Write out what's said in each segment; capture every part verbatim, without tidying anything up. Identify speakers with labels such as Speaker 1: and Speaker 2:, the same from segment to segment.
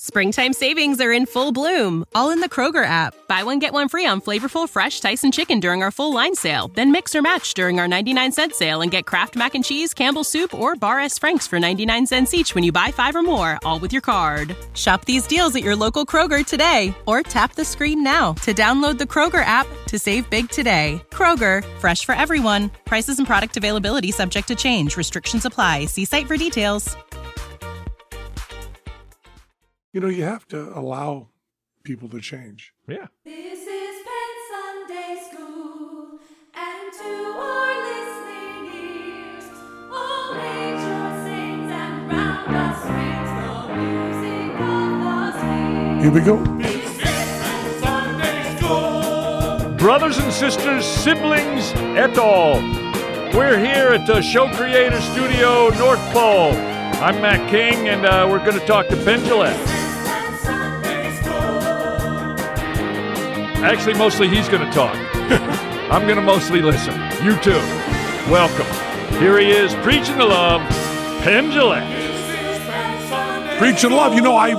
Speaker 1: Springtime savings are in full bloom, all in the Kroger app. Buy one, get one free on flavorful, fresh Tyson chicken during our full line sale. Then mix or match during our ninety-nine cent sale and get Kraft Mac and Cheese, Campbell's Soup, or Bar S. Frank's for ninety-nine cents each when you buy five or more, all with your card. Shop these deals at your local Kroger today, or tap the screen now to download the Kroger app to save big today. Kroger, fresh for everyone. Prices and product availability subject to change. Restrictions apply. See site for details.
Speaker 2: You know, you have to allow people to change.
Speaker 3: Yeah.
Speaker 4: This is Penn Sunday School, and to our listening ears, all nature sings and round us rings the music of the spheres.
Speaker 2: Here we go.
Speaker 4: This is Penn Sunday School.
Speaker 3: Brothers and sisters, siblings, et al. We're here at the Show Creator Studio, North Pole. I'm Matt King, and uh, we're going to talk to Penn Jillette. Actually, mostly he's going to talk. I'm going to mostly listen. You too. Welcome. Here he is, preaching the love, Penn Jillette.
Speaker 2: Preaching love. You know, I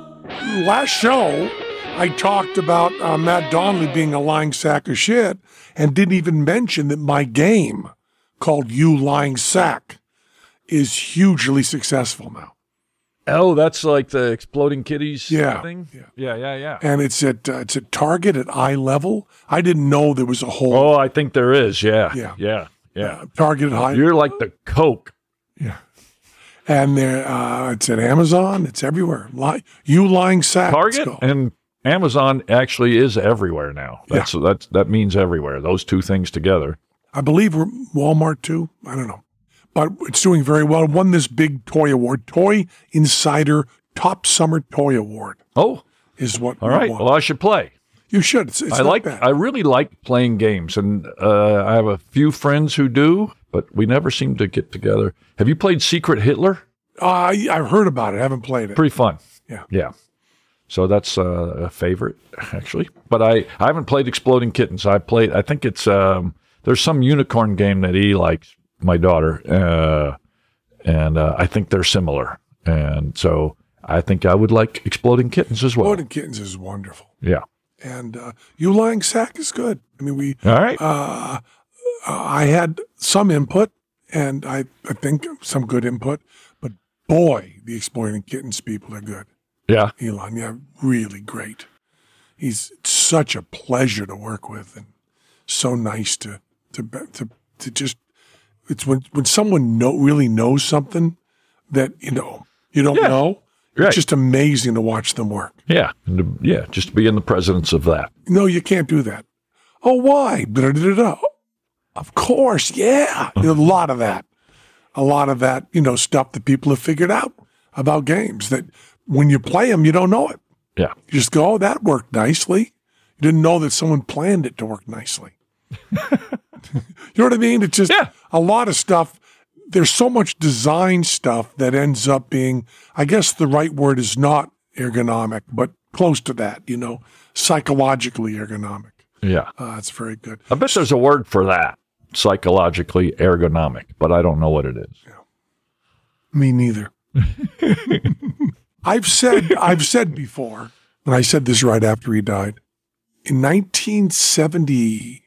Speaker 2: last show I talked about uh, Matt Donnelly being a lying sack of shit, and didn't even mention that my game called You Lying Sack is hugely successful now.
Speaker 3: Oh, that's like the Exploding Kitties
Speaker 2: Yeah.
Speaker 3: thing?
Speaker 2: Yeah.
Speaker 3: yeah, yeah, yeah.
Speaker 2: And it's at uh, it's at Target at eye level. I didn't know there was a whole
Speaker 3: Oh, I think there is, yeah.
Speaker 2: Yeah.
Speaker 3: Yeah, yeah.
Speaker 2: uh, Target at eye.
Speaker 3: You're like the Coke.
Speaker 2: Yeah. And there, uh, it's at Amazon. It's everywhere. Lie, you lying sack. it's
Speaker 3: Target
Speaker 2: called.
Speaker 3: and Amazon actually is everywhere now. That's that's that means everywhere. Those two things together.
Speaker 2: I believe we're Walmart too. I don't know. But it's doing very well. It won this big toy award. Toy Insider Top Summer Toy Award
Speaker 3: Oh,
Speaker 2: is what
Speaker 3: all
Speaker 2: we
Speaker 3: right.
Speaker 2: won.
Speaker 3: Well, I should play.
Speaker 2: You should. It's, it's
Speaker 3: I
Speaker 2: not
Speaker 3: like.
Speaker 2: bad.
Speaker 3: I really like playing games, and uh, I have a few friends who do, but we never seem to get together. Have you played Secret Hitler?
Speaker 2: Uh, I, I've heard about it. I haven't played it.
Speaker 3: Pretty fun.
Speaker 2: Yeah.
Speaker 3: Yeah. So that's uh, a favorite, actually. But I, I haven't played Exploding Kittens. I played, I think it's, um, there's some unicorn game that he likes, my daughter, uh, and uh, I think they're similar. And so I think I would like Exploding Kittens as well.
Speaker 2: Exploding Kittens is wonderful.
Speaker 3: Yeah.
Speaker 2: And uh, You Lying Sack is good. I mean, we.
Speaker 3: All right.
Speaker 2: Uh, I had some input, and I, I think some good input. But boy, the Exploding Kittens people are good.
Speaker 3: Yeah.
Speaker 2: Elon, yeah, really great. He's such a pleasure to work with, and so nice to to to to just. It's when when someone know really knows something that you know you don't
Speaker 3: Yeah.
Speaker 2: know.
Speaker 3: Right.
Speaker 2: It's just amazing to watch them work.
Speaker 3: Yeah. And to, yeah. Just to be in the presence of that.
Speaker 2: No, you can't do that. Oh, why? Da-da-da-da. Of course, yeah. A lot of that. A lot of that, you know, stuff that people have figured out about games that when you play them, you don't know it.
Speaker 3: Yeah.
Speaker 2: You just go, oh, that worked nicely. You didn't know that someone planned it to work nicely. You know what I mean? It's just
Speaker 3: Yeah.
Speaker 2: a lot of stuff. There's so much design stuff that ends up being, I guess the right word is not ergonomic, but close to that, you know, psychologically ergonomic.
Speaker 3: Yeah.
Speaker 2: Uh, that's very good.
Speaker 3: I bet there's a word for that, psychologically ergonomic, but I don't know what it is.
Speaker 2: Me neither. I've said I've said before, and I said this right after he died, in nineteen seventy-eight,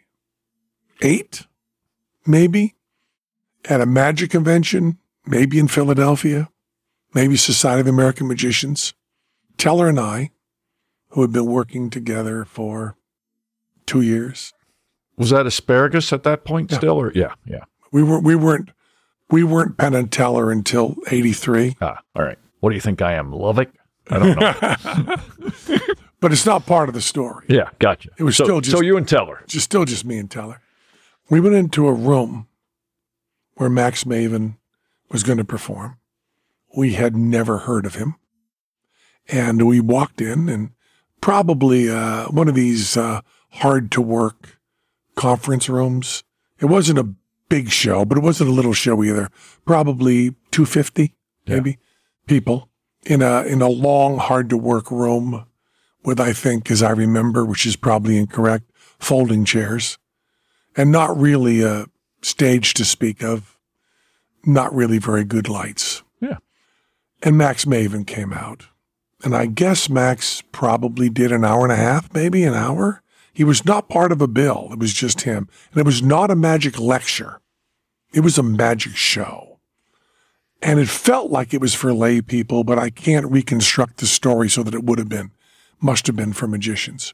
Speaker 2: maybe, at a magic convention, maybe in Philadelphia, maybe Society of American Magicians, Teller and I, who had been working together for two years,
Speaker 3: Was that asparagus at that point
Speaker 2: Yeah.
Speaker 3: still? Or yeah, yeah.
Speaker 2: we were we weren't we weren't Penn and Teller until eighty-three.
Speaker 3: Ah, all right. What do you think I am, Lovick? I don't know.
Speaker 2: But it's not part of the story.
Speaker 3: Yeah, gotcha.
Speaker 2: It was
Speaker 3: so,
Speaker 2: still just-
Speaker 3: so you and Teller.
Speaker 2: Just still just me and Teller. We went into a room where Max Maven was going to perform. We had never heard of him. And we walked in, and probably uh, one of these uh, hard-to-work conference rooms. It wasn't a big show, but it wasn't a little show either. Probably two hundred fifty, maybe, people in a in a long, hard-to-work room with, I think, as I remember, which is probably incorrect, folding chairs, and not really a stage to speak of, not really very good lights.
Speaker 3: Yeah.
Speaker 2: And Max Maven came out, And I guess Max probably did an hour and a half, maybe an hour. He was not part of a bill. It was just him. And it was not a magic lecture. It was a magic show. And it felt like it was for lay people, but I can't reconstruct the story so that it would have been, must have been for magicians.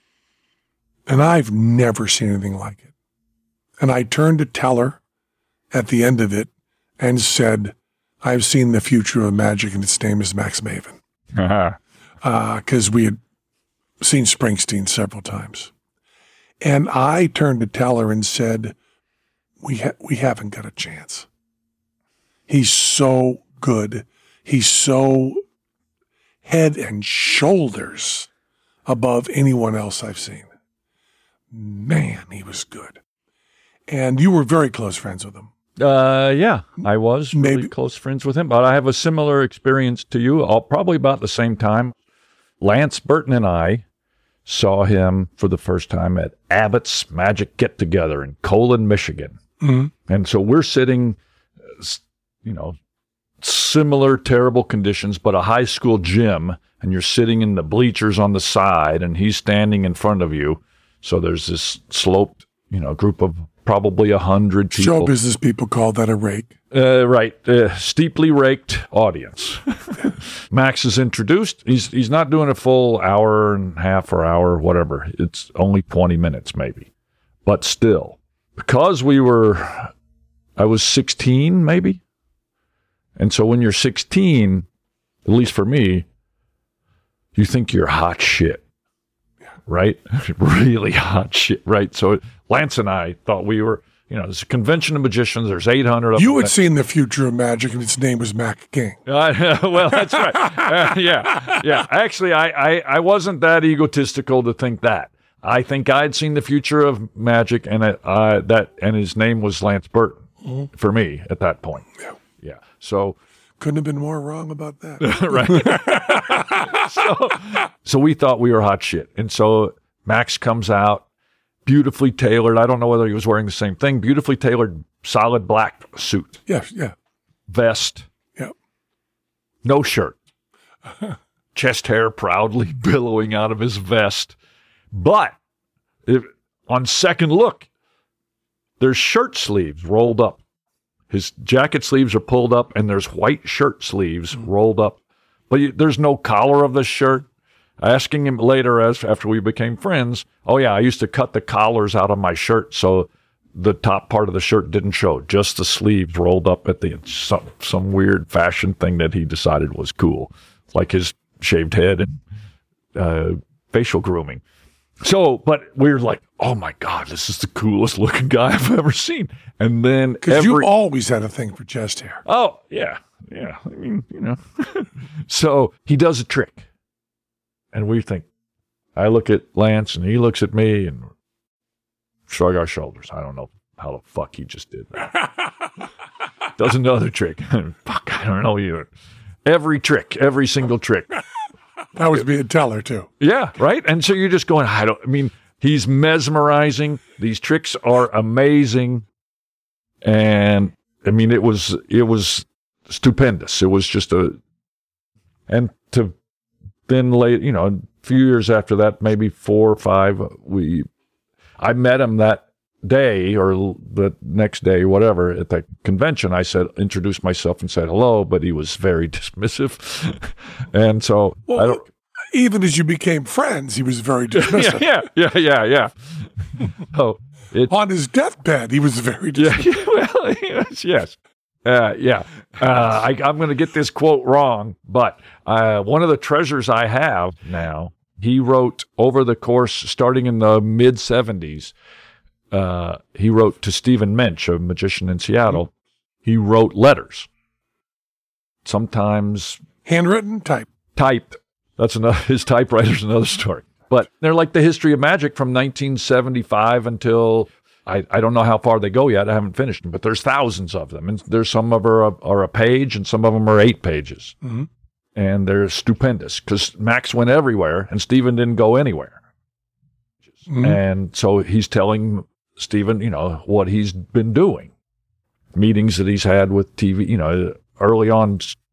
Speaker 2: And I've never seen anything like it. And I turned to Teller at the end of it and said, I've seen the future of magic and its name is Max Maven. Because uh, we had seen Springsteen several times. And I turned to Teller and said, we, ha- we haven't got a chance. He's so good. He's so head and shoulders above anyone else I've seen. Man, he was good. And you were very close friends with him.
Speaker 3: Uh, yeah, I was really
Speaker 2: Maybe.
Speaker 3: close friends with him, but I have a similar experience to you, all, probably about the same time. Lance Burton and I saw him for the first time at Abbott's Magic Get-Together in Colon, Michigan.
Speaker 2: Mm-hmm.
Speaker 3: And so we're sitting, you know, similar terrible conditions, but a high school gym, and you're sitting in the bleachers on the side, and he's standing in front of you. So there's this sloped, you know, group of probably a hundred people.
Speaker 2: Show business people call that a rake.
Speaker 3: Uh, right, uh, steeply raked audience. Max is introduced. He's he's not doing a full hour and a half or hour, whatever. It's only twenty minutes maybe, but still, because we were, I was sixteen maybe, and so when you're sixteen, at least for me, you think you're hot shit. Right? Really hot shit, right? So Lance and I thought we were, you know, there's a convention of magicians, there's eight hundred of them.
Speaker 2: You had seen the future of magic, and its name was Mac King.
Speaker 3: Uh, well, that's right. Uh, yeah, yeah. Actually, I, I, I wasn't that egotistical to think that. I think I'd seen the future of magic, and it, uh, that, and his name was Lance Burton mm-hmm. for me at that point.
Speaker 2: Yeah.
Speaker 3: Yeah. So
Speaker 2: couldn't have been more wrong about that.
Speaker 3: Right. so, so we thought we were hot shit. And so Max comes out, beautifully tailored. I don't know whether he was wearing the same thing. Beautifully tailored, solid black suit.
Speaker 2: Yes, yeah.
Speaker 3: Vest.
Speaker 2: Yep.
Speaker 3: No shirt. Chest hair proudly billowing out of his vest. But if, on second look, there's shirt sleeves rolled up. His jacket sleeves are pulled up, and there's white shirt sleeves mm. rolled up. But you, there's no collar of the shirt. Asking him later, as after we became friends, oh, yeah, I used to cut the collars out of my shirt so the top part of the shirt didn't show, just the sleeves rolled up at the end. Some, some weird fashion thing that he decided was cool, like his shaved head and uh, facial grooming. So, but we were like, oh my God, this is the coolest looking guy I've ever seen. And then
Speaker 2: because you always had a thing for chest hair.
Speaker 3: Oh, yeah. Yeah. I mean, you know. So he does a trick. And we think, I look at Lance and he looks at me and shrug our shoulders. I don't know how the fuck he just did that. Does another trick. Fuck, I don't know either. Every trick, every single trick.
Speaker 2: That was being Teller, too.
Speaker 3: Yeah, right? And so you're just going, I don't, I mean, he's mesmerizing. These tricks are amazing. And, I mean, it was, it was stupendous. It was just a, and to then late, you know, a few years after that, maybe four or five, we, I met him that day or the next day, whatever, at the convention. I said, introduced myself and said hello, but he was very dismissive. And so,
Speaker 2: well,
Speaker 3: I don't,
Speaker 2: even as you became friends, he was very dismissive.
Speaker 3: yeah, yeah, yeah, yeah, yeah. Oh, it,
Speaker 2: on his deathbed, he was very dismissive.
Speaker 3: Yeah, well, yes, yes. Uh, yeah. Uh, I, I'm going to get this quote wrong, but uh, one of the treasures I have now, he wrote over the course, starting in the mid seventies, uh, he wrote to Stephen Mensch, a magician in Seattle. He wrote letters. Sometimes
Speaker 2: handwritten, typed.
Speaker 3: Typed. That's another, his typewriter's another story. But they're like the history of magic from nineteen seventy-five until, I, I don't know how far they go yet. I haven't finished them, but there's thousands of them. And there's some of them are a, are a page and some of them are eight pages.
Speaker 2: Mm-hmm.
Speaker 3: And they're stupendous because Max went everywhere and Stephen didn't go anywhere. Mm-hmm. And so he's telling Stephen, you know, what he's been doing. Meetings that he's had with T V, you know, early on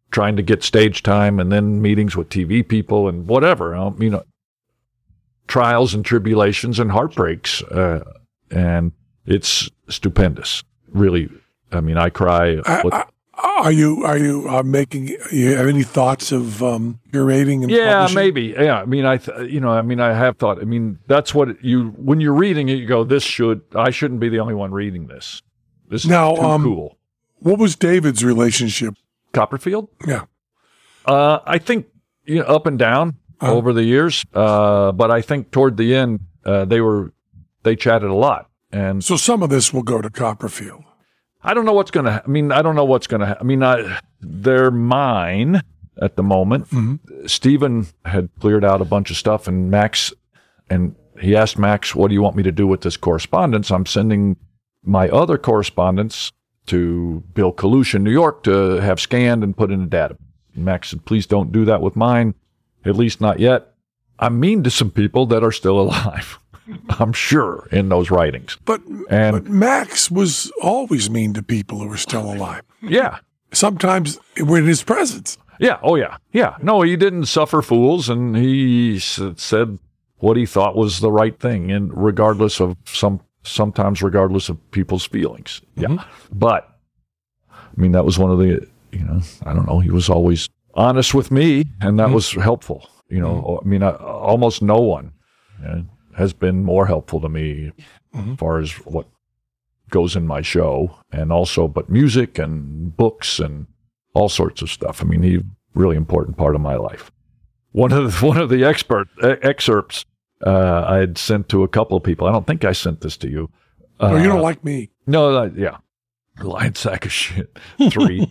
Speaker 3: trying to get stage time and then meetings with T V people and whatever. Um, you know, trials and tribulations and heartbreaks. Uh, and it's stupendous. Really, I mean, I cry.
Speaker 2: I,
Speaker 3: with,
Speaker 2: I, are you are you uh, making? You have any thoughts of um, curating and
Speaker 3: yeah,
Speaker 2: publishing?
Speaker 3: maybe. Yeah, I mean, I th- you know, I mean, I have thought. I mean, that's what you when you're reading it, you go, "This should I shouldn't be the only one reading this. This is
Speaker 2: Now,
Speaker 3: too
Speaker 2: um,
Speaker 3: cool."
Speaker 2: What was David's relationship?
Speaker 3: Copperfield.
Speaker 2: Yeah.
Speaker 3: Uh, I think you know, up and down
Speaker 2: Uh-huh.
Speaker 3: over the years, uh, but I think toward the end uh, they were they chatted a lot, and
Speaker 2: So some of this will go to Copperfield.
Speaker 3: I don't know what's going to. Ha- I mean, I don't know what's going to. Ha- I mean, I, they're mine at the moment. Stephen had cleared out a bunch of stuff, and Max, and he asked Max, "What do you want me to do with this correspondence?" I'm sending my other correspondence to Bill Kalush in New York to have scanned and put in a database. Max said, "Please don't do that with mine, at least not yet." I'm mean to some people that are still alive. I'm sure in those writings.
Speaker 2: But,
Speaker 3: And-
Speaker 2: but Max was always mean to people who were still alive.
Speaker 3: Yeah.
Speaker 2: Sometimes we're in his presence.
Speaker 3: Yeah. Oh, yeah. Yeah. No, he didn't suffer fools, and he s- said what he thought was the right thing, and regardless of some, sometimes regardless of people's feelings. Yeah. But I mean, that was one of the, you know, I don't know. He was always honest with me, and that was helpful. You know, I mean, I, almost no one uh, has been more helpful to me as far as what goes in my show, and also, but music and books and all sorts of stuff. I mean, he really important part of my life. One of the, one of the expert uh, excerpts uh, I had sent to a couple of people. I don't think I sent this to you. Uh,
Speaker 2: Oh, you don't like me.
Speaker 3: No, uh, yeah. Lion sack of shit. Three.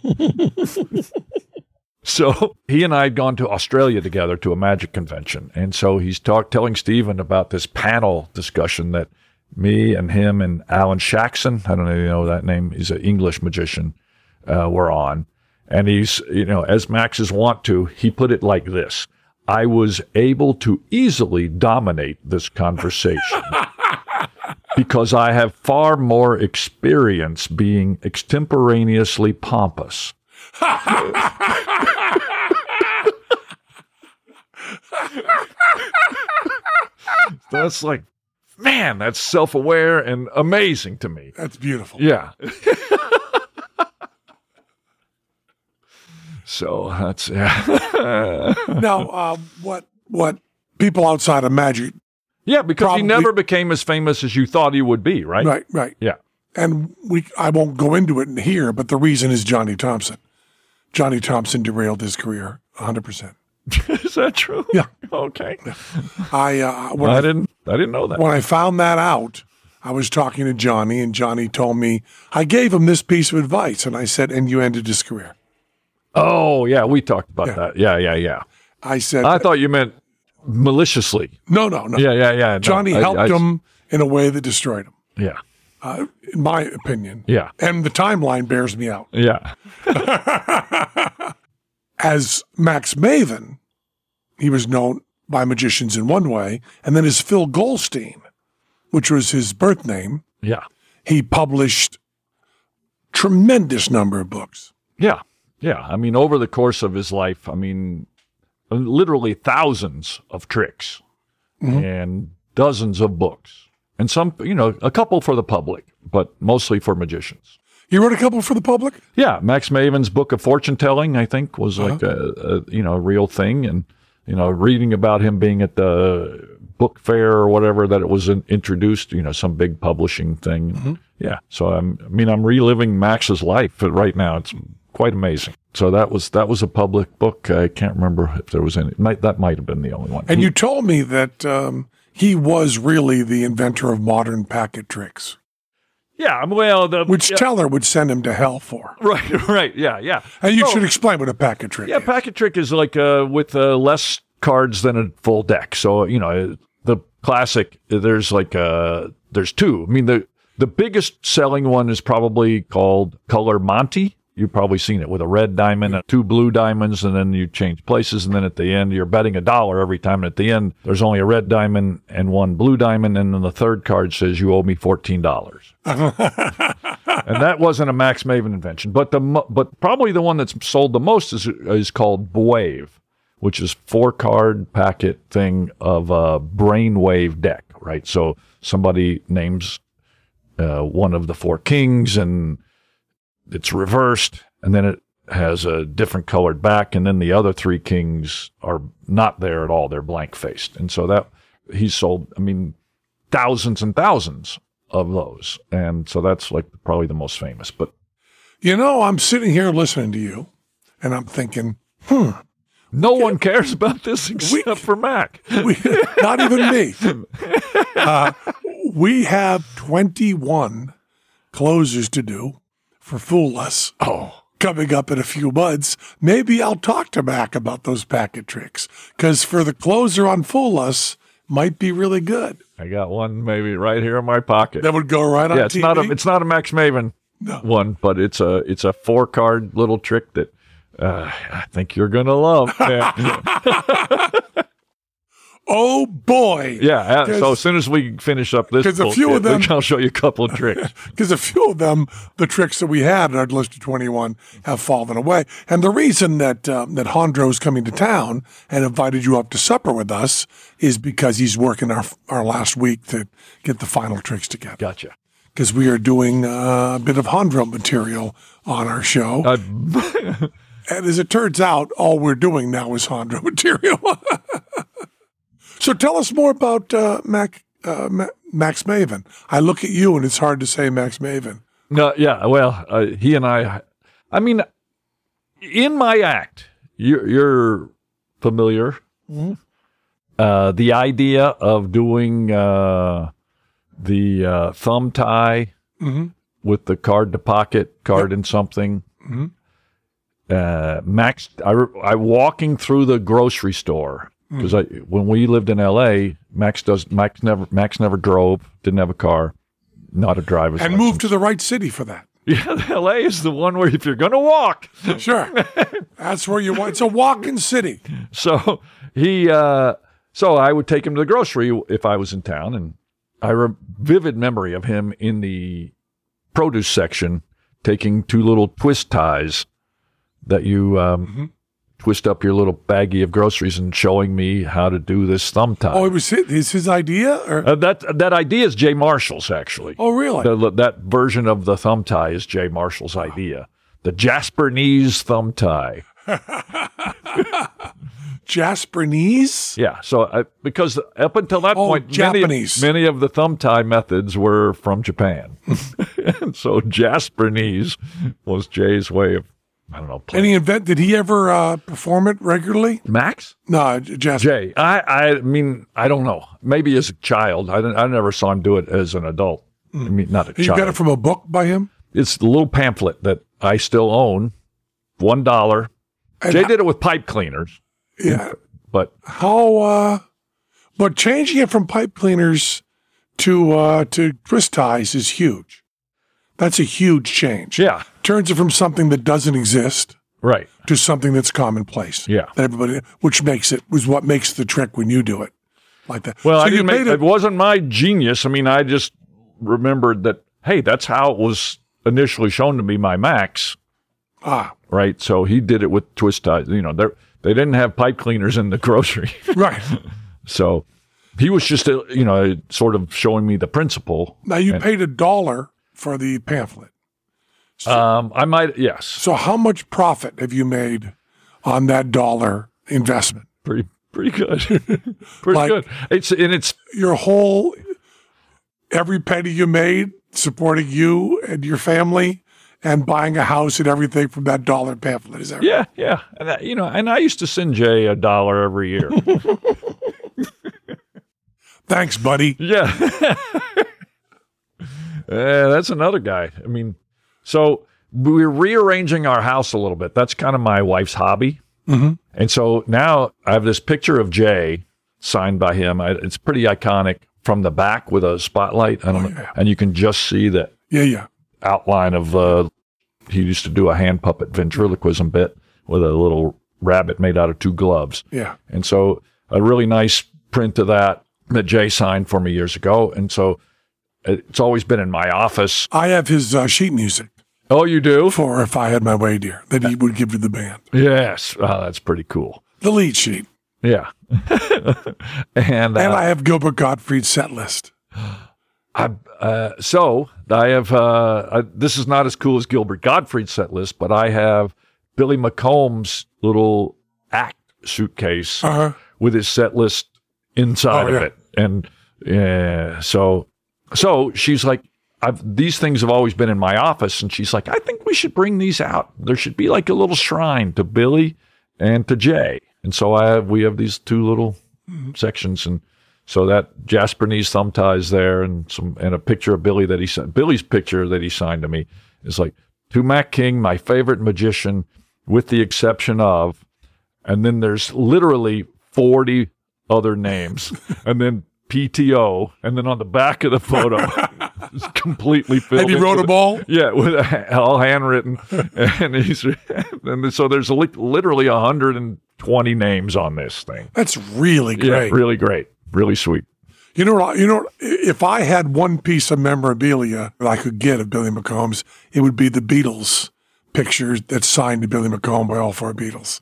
Speaker 3: So he and I had gone to Australia together to a magic convention. And so he's talk, telling Stephen about this panel discussion that me and him and Alan Shaxson, I don't know if you know that name, he's an English magician, uh, were on. And he's, you know, as Max is wont to, he put it like this: I was able to easily dominate this conversation because I have far more experience being extemporaneously pompous. That's like, man, that's self-aware and amazing to me.
Speaker 2: That's beautiful.
Speaker 3: Yeah. So that's, yeah.
Speaker 2: Now, uh, what what people outside of magic,
Speaker 3: Yeah, because
Speaker 2: Probably-
Speaker 3: he never became as famous as you thought he would be, right?
Speaker 2: right, right,
Speaker 3: Yeah.
Speaker 2: and we I won't go into it in here, but the reason is Johnny Thompson. Johnny Thompson derailed his career one hundred percent.
Speaker 3: Is that true?
Speaker 2: Yeah.
Speaker 3: Okay.
Speaker 2: I uh, when
Speaker 3: I
Speaker 2: I,
Speaker 3: didn't I didn't know that.
Speaker 2: when I found that out, I was talking to Johnny, and Johnny told me I gave him this piece of advice, and I said, "And you ended his career."
Speaker 3: Oh, yeah, we talked about
Speaker 2: Yeah.
Speaker 3: that. Yeah, yeah, yeah.
Speaker 2: I said,
Speaker 3: I thought you meant maliciously.
Speaker 2: "No, no, no."
Speaker 3: Yeah, yeah, yeah. no,
Speaker 2: Johnny
Speaker 3: I-
Speaker 2: helped
Speaker 3: I-
Speaker 2: him in a way that destroyed him,
Speaker 3: Yeah,
Speaker 2: uh, in my opinion.
Speaker 3: yeah,
Speaker 2: And the timeline bears me out.
Speaker 3: yeah.
Speaker 2: As Max Maven, he was known by magicians in one way, and then as Phil Goldstein, which was his birth name,
Speaker 3: Yeah,
Speaker 2: he published tremendous number of books.
Speaker 3: yeah, yeah. I mean, over the course of his life, I mean, literally thousands of tricks and dozens of books, and some, you know, a couple for the public, but mostly for magicians.
Speaker 2: You wrote a couple for the public?
Speaker 3: Yeah, Max Maven's book of fortune telling, I think, was like a, a you know a real thing, and you know, reading about him being at the book fair or whatever that it was in, introduced, you know, some big publishing thing. Yeah, so I'm, I mean, I'm reliving Max's life right now. It's quite amazing. So that was that was a public book. I can't remember if there was any. Might, that might have been the only one.
Speaker 2: And
Speaker 3: He-
Speaker 2: you told me that um, he was really the inventor of modern packet tricks,
Speaker 3: yeah, well, the
Speaker 2: which
Speaker 3: yeah,
Speaker 2: Teller would send him to hell for.
Speaker 3: right, right, yeah, yeah.
Speaker 2: And you
Speaker 3: So-
Speaker 2: should explain what a packet trick
Speaker 3: Yeah,
Speaker 2: is.
Speaker 3: packet trick is like uh, with uh, less cards than a full deck. So you know the classic. There's like uh, there's two. I mean the the biggest selling one is probably called Color Monte, you've probably seen it with a red diamond and two blue diamonds, and then you change places, and then at the end you're betting a dollar every time. And at the end, there's only a red diamond and one blue diamond, and then the third card says you owe me fourteen dollars. And that wasn't a Max Maven invention, but the mo- but probably the one that's sold the most is is called Bwave, which is four card packet thing of a brainwave deck, right? So somebody names uh, one of the four kings, and it's reversed, and then it has a different colored back, and then the other three kings are not there at all. They're blank faced. And so that he sold, I mean, thousands and thousands of those. And so that's like probably the most famous. But
Speaker 2: You know, I'm sitting here listening to you, and I'm thinking, hmm,
Speaker 3: no one cares about this except for Mac.
Speaker 2: we, not even me. Uh, we have twenty-one closers to do for Fool Us. Oh, coming up in a few months. Maybe I'll talk to Mac about those packet tricks, because for the closer on Fool Us, might be really good.
Speaker 3: I got one maybe right here in my pocket.
Speaker 2: That would go right on
Speaker 3: yeah, it's
Speaker 2: T V.
Speaker 3: not a it's not a Max Maven
Speaker 2: No.
Speaker 3: one, but it's a it's a four card little trick that uh, I think you're gonna love. Yeah,
Speaker 2: Oh boy!
Speaker 3: yeah. uh, So
Speaker 2: There's-
Speaker 3: as soon as we finish up this,
Speaker 2: 'Cause a few
Speaker 3: bullshit,
Speaker 2: of them-
Speaker 3: I'll show you a couple of tricks.
Speaker 2: Because a few of them, the tricks that we had in our list of twenty-one, have fallen away. And the reason that um, that Hondro's coming to town and invited you up to supper with us is because he's working our our last week to get the final tricks together.
Speaker 3: Gotcha.
Speaker 2: Because we are doing uh, a bit of Hondro material on our show.
Speaker 3: Uh,
Speaker 2: And as it turns out, all we're doing now is Hondro material. So tell us more about uh, Mac, uh, Ma- Max Maven. I look at you and it's hard to say Max Maven.
Speaker 3: No, yeah. Well, uh, he and I. I mean, in my act, you're, you're familiar.
Speaker 2: Mm-hmm.
Speaker 3: Uh, the idea of doing uh, the uh, thumb tie
Speaker 2: Mm-hmm.
Speaker 3: with the card to pocket card in something.
Speaker 2: Mm-hmm.
Speaker 3: Uh, Max, I, re- I walking through the grocery store because I when we lived in L A, Max does Max never Max never drove, didn't have a car, not a driver's
Speaker 2: And
Speaker 3: license.
Speaker 2: moved to the right city for that.
Speaker 3: Yeah, L A is the one where if you're going to walk.
Speaker 2: Sure. That's where you want. It's a walking city.
Speaker 3: So he, uh, so I would take him to the grocery if I was in town, and I have a vivid memory of him in the produce section taking two little twist ties that you um,
Speaker 2: Mm-hmm.
Speaker 3: twist up your little baggie of groceries and showing me how to do this thumb tie.
Speaker 2: Oh, it was his, his, his idea? Or?
Speaker 3: Uh, that that idea is Jay Marshall's, actually.
Speaker 2: oh, really?
Speaker 3: The- that version of the thumb tie is Jay Marshall's idea. The Jasper Knees thumb tie.
Speaker 2: Jasper Knees?
Speaker 3: Yeah, so I, because up until that
Speaker 2: Oh,
Speaker 3: point,
Speaker 2: Japanese.
Speaker 3: Many, many of the thumb tie methods were from Japan. And so Jasper Knees was Jay's way of, I don't know, playing.
Speaker 2: Any event? Did he ever uh, perform it regularly?
Speaker 3: Max?
Speaker 2: No, J- Jasper.
Speaker 3: Jay. I, I mean, I don't know. Maybe as a child. I, didn't, I never saw him do it as an adult. I mean, not a
Speaker 2: You
Speaker 3: child.
Speaker 2: got it from a book by him?
Speaker 3: It's the little pamphlet that I still own, one dollar.
Speaker 2: And
Speaker 3: Jay
Speaker 2: how-
Speaker 3: did it with pipe cleaners,
Speaker 2: Yeah.
Speaker 3: but
Speaker 2: How, uh, but changing it from pipe cleaners to, uh, to twist ties is huge. That's a huge change.
Speaker 3: yeah,
Speaker 2: Turns it from something that doesn't exist
Speaker 3: right.
Speaker 2: to something that's commonplace.
Speaker 3: Yeah.
Speaker 2: That everybody, which makes it, was what makes the trick when you do it like that.
Speaker 3: Well,
Speaker 2: So
Speaker 3: I
Speaker 2: you
Speaker 3: didn't make,
Speaker 2: made
Speaker 3: it,
Speaker 2: it,
Speaker 3: wasn't my genius. I mean, I just remembered that, hey, that's how it was initially shown to me by Max,
Speaker 2: ah,
Speaker 3: right? So he did it with twist ties. You know, they they didn't have pipe cleaners in the grocery.
Speaker 2: right.
Speaker 3: So he was just, uh, you know, sort of showing me the principle.
Speaker 2: Now you paid a dollar for the pamphlet.
Speaker 3: Um, I might, yes,
Speaker 2: So how much profit have you made on that dollar investment?
Speaker 3: pretty pretty good, pretty
Speaker 2: Like-
Speaker 3: good. It's and it's
Speaker 2: Your whole, every penny you made supporting you and your family and buying a house and everything from that dollar pamphlet. Is that right?
Speaker 3: yeah, yeah, and I, you know, and I used to send Jay a dollar every year.
Speaker 2: Thanks, buddy.
Speaker 3: Yeah. Uh, that's another guy. I mean, so we're rearranging our house a little bit. That's kind of my wife's hobby.
Speaker 2: Mm-hmm.
Speaker 3: And so now I have this picture of Jay signed by him. I, it's pretty iconic from the back with a spotlight. I don't know.
Speaker 2: yeah.
Speaker 3: And you can just see the
Speaker 2: Yeah, yeah.
Speaker 3: outline of uh, he used to do a hand puppet ventriloquism bit with a little rabbit made out of two gloves.
Speaker 2: Yeah.
Speaker 3: And so a really nice print of that that Jay signed for me years ago. And so it's always been in my office.
Speaker 2: I have his uh, sheet music
Speaker 3: Oh, you do?
Speaker 2: for If I Had My Way, Dear, that he would give to the band.
Speaker 3: Yes. Oh, that's pretty cool.
Speaker 2: The lead sheet.
Speaker 3: Yeah. and uh,
Speaker 2: And I have Gilbert Gottfried's set list.
Speaker 3: I, uh, so I have, uh, I, this is not as cool as Gilbert Gottfried's set list, but I have Billy McComb's little act suitcase
Speaker 2: Uh-huh.
Speaker 3: with his set list inside
Speaker 2: Oh,
Speaker 3: of
Speaker 2: yeah.
Speaker 3: it. And yeah, so, so she's like, I've, these things have always been in my office. And she's like, I think we should bring these out. There should be like a little shrine to Billy and to Jay. And so I have, we have these two little sections. And so that Jaspernese thumb ties there and some, and a picture of Billy that he sent, Billy's picture that he signed to me is like, to Mac King, my favorite magician, with the exception of, and then there's literally forty other names, and then P T O, and then on the back of the photo, it's completely filled.
Speaker 2: And he
Speaker 3: in
Speaker 2: wrote
Speaker 3: with-
Speaker 2: them all?
Speaker 3: Yeah, with all handwritten, and he's and so there's li- literally one hundred twenty names on this thing.
Speaker 2: That's really great.
Speaker 3: Yeah, really great, really sweet.
Speaker 2: You know, what? You know, if I had one piece of memorabilia that I could get of Billy McComb's, it would be the Beatles pictures that's signed to Billy McComb by all four Beatles.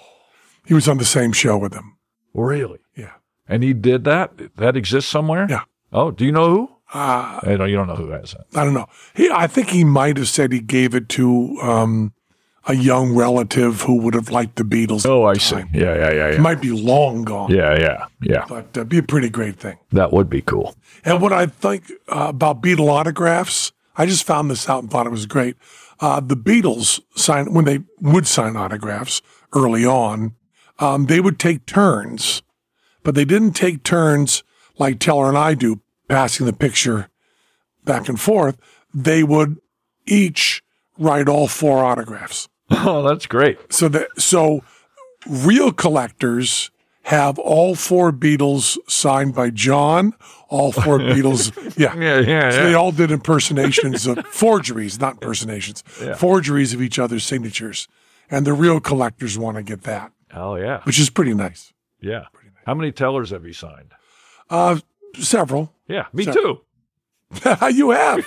Speaker 2: He was on the same show with them.
Speaker 3: Really,
Speaker 2: Yeah.
Speaker 3: and he did that. That exists somewhere.
Speaker 2: Yeah.
Speaker 3: Oh, do you know who?
Speaker 2: Uh,
Speaker 3: I don't. You don't know who has that.
Speaker 2: I don't know. He, I think he might have said he gave it to um, a young relative who would have liked the Beatles.
Speaker 3: Oh,
Speaker 2: at
Speaker 3: I
Speaker 2: the
Speaker 3: see.
Speaker 2: time.
Speaker 3: Yeah, yeah, yeah,
Speaker 2: It
Speaker 3: yeah.
Speaker 2: might be long gone,
Speaker 3: Yeah, yeah, yeah.
Speaker 2: but uh, be a pretty great thing.
Speaker 3: That would be cool.
Speaker 2: And what I think uh, about Beatle autographs, I just found this out and thought it was great. Uh, the Beatles sign when they would sign autographs early on, um, they would take turns, but they didn't take turns like Teller and I do, passing the picture back and forth. They would each write all four autographs.
Speaker 3: Oh, that's great.
Speaker 2: So that so real collectors have all four Beatles signed by John, all four Beatles. Yeah.
Speaker 3: Yeah, yeah,
Speaker 2: So
Speaker 3: yeah.
Speaker 2: they all did impersonations of forgeries, not impersonations,
Speaker 3: Yeah.
Speaker 2: forgeries of each other's signatures. And the real collectors want to get that,
Speaker 3: Oh, yeah,
Speaker 2: which is pretty nice.
Speaker 3: yeah. How many tellers have you signed?
Speaker 2: Uh, several.
Speaker 3: Yeah, me
Speaker 2: So-
Speaker 3: too.
Speaker 2: You have.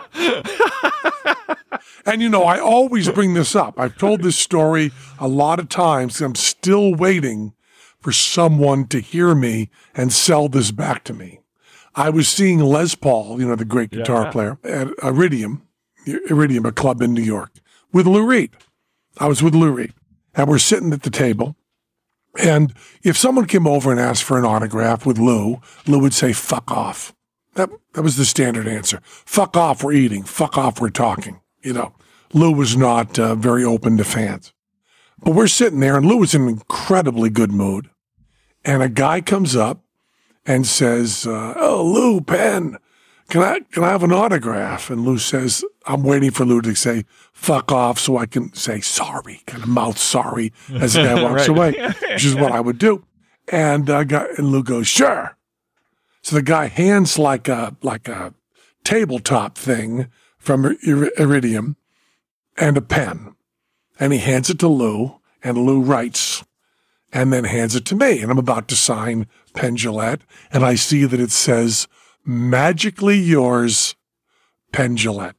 Speaker 2: And, you know, I always bring this up. I've told this story a lot of times. I'm still waiting for someone to hear me and sell this back to me. I was seeing Les Paul, you know, the great guitar
Speaker 3: yeah.
Speaker 2: player, at Iridium, Iridium, a club in New York, with Lou Reed. I was with Lou Reed. And we're sitting at the table. And if someone came over and asked for an autograph with Lou, Lou would say, fuck off. That, that was the standard answer. Fuck off, we're eating. Fuck off, we're talking. You know, Lou was not uh, very open to fans. But we're sitting there, and Lou was in an incredibly good mood. And a guy comes up and says, uh, oh, Lou, Penn, can I, can I have an autograph? And Lou says, I'm waiting for Lou to say, fuck off, so I can say sorry, kind of mouth sorry as the guy walks away, which is what I would do. And, uh, guy, and Lou goes, sure. So the guy hands like a like a tabletop thing from Ir- Iridium and a pen. And he hands it to Lou, and Lou writes, and then hands it to me. And I'm about to sign Penn Jillette, and I see that it says, magically yours, Penn Jillette.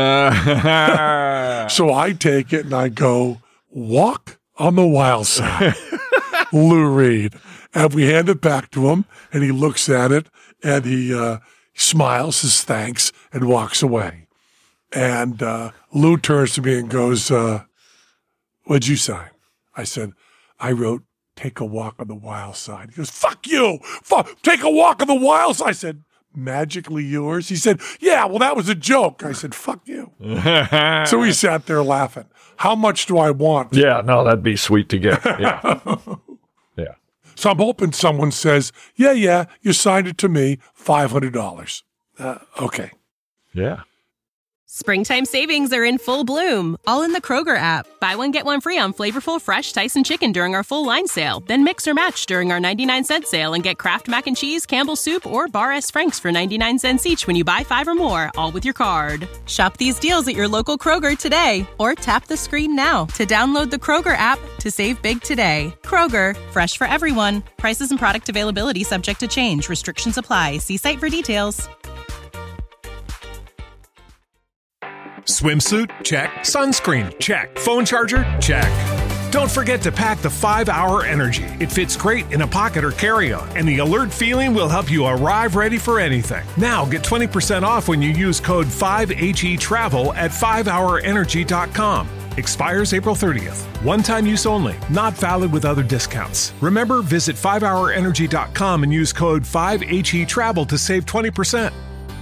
Speaker 2: So I take it and I go, walk on the wild side, Lou Reed. And we hand it back to him, and he looks at it, and he uh, smiles, says thanks, and walks away. And uh, Lou turns to me and goes, uh, what'd you sign? I said, I wrote, take a walk on the wild side. He goes, fuck you. Fuck, take a walk on the wild side. I said, magically yours? He said, yeah, well, that was a joke. I said, fuck you. So we sat there laughing. How much do I want?
Speaker 3: Yeah, no, that'd be sweet to get. Yeah. Yeah.
Speaker 2: So I'm hoping someone says, yeah, yeah, you signed it to me, five hundred dollars. Uh, okay.
Speaker 3: Yeah.
Speaker 1: Springtime savings are in full bloom, all in the Kroger app. Buy one, get one free on flavorful, fresh Tyson chicken during our full line sale. Then mix or match during our ninety-nine cent sale and get Kraft Mac and Cheese, Campbell's Soup, or Bar S. Frank's for ninety-nine cents each when you buy five or more, all with your card. Shop these deals at your local Kroger today, or tap the screen now to download the Kroger app to save big today. Kroger, fresh for everyone. Prices and product availability subject to change. Restrictions apply. See site for details.
Speaker 5: Swimsuit? Check. Sunscreen? Check. Phone charger? Check. Don't forget to pack the five hour Energy. It fits great in a pocket or carry-on, and the alert feeling will help you arrive ready for anything. Now get twenty percent off when you use code five H E Travel at five hour energy dot com. Expires April thirtieth. One-time use only. Not valid with other discounts. Remember, visit five hour energy dot com and use code five H E Travel to save twenty percent.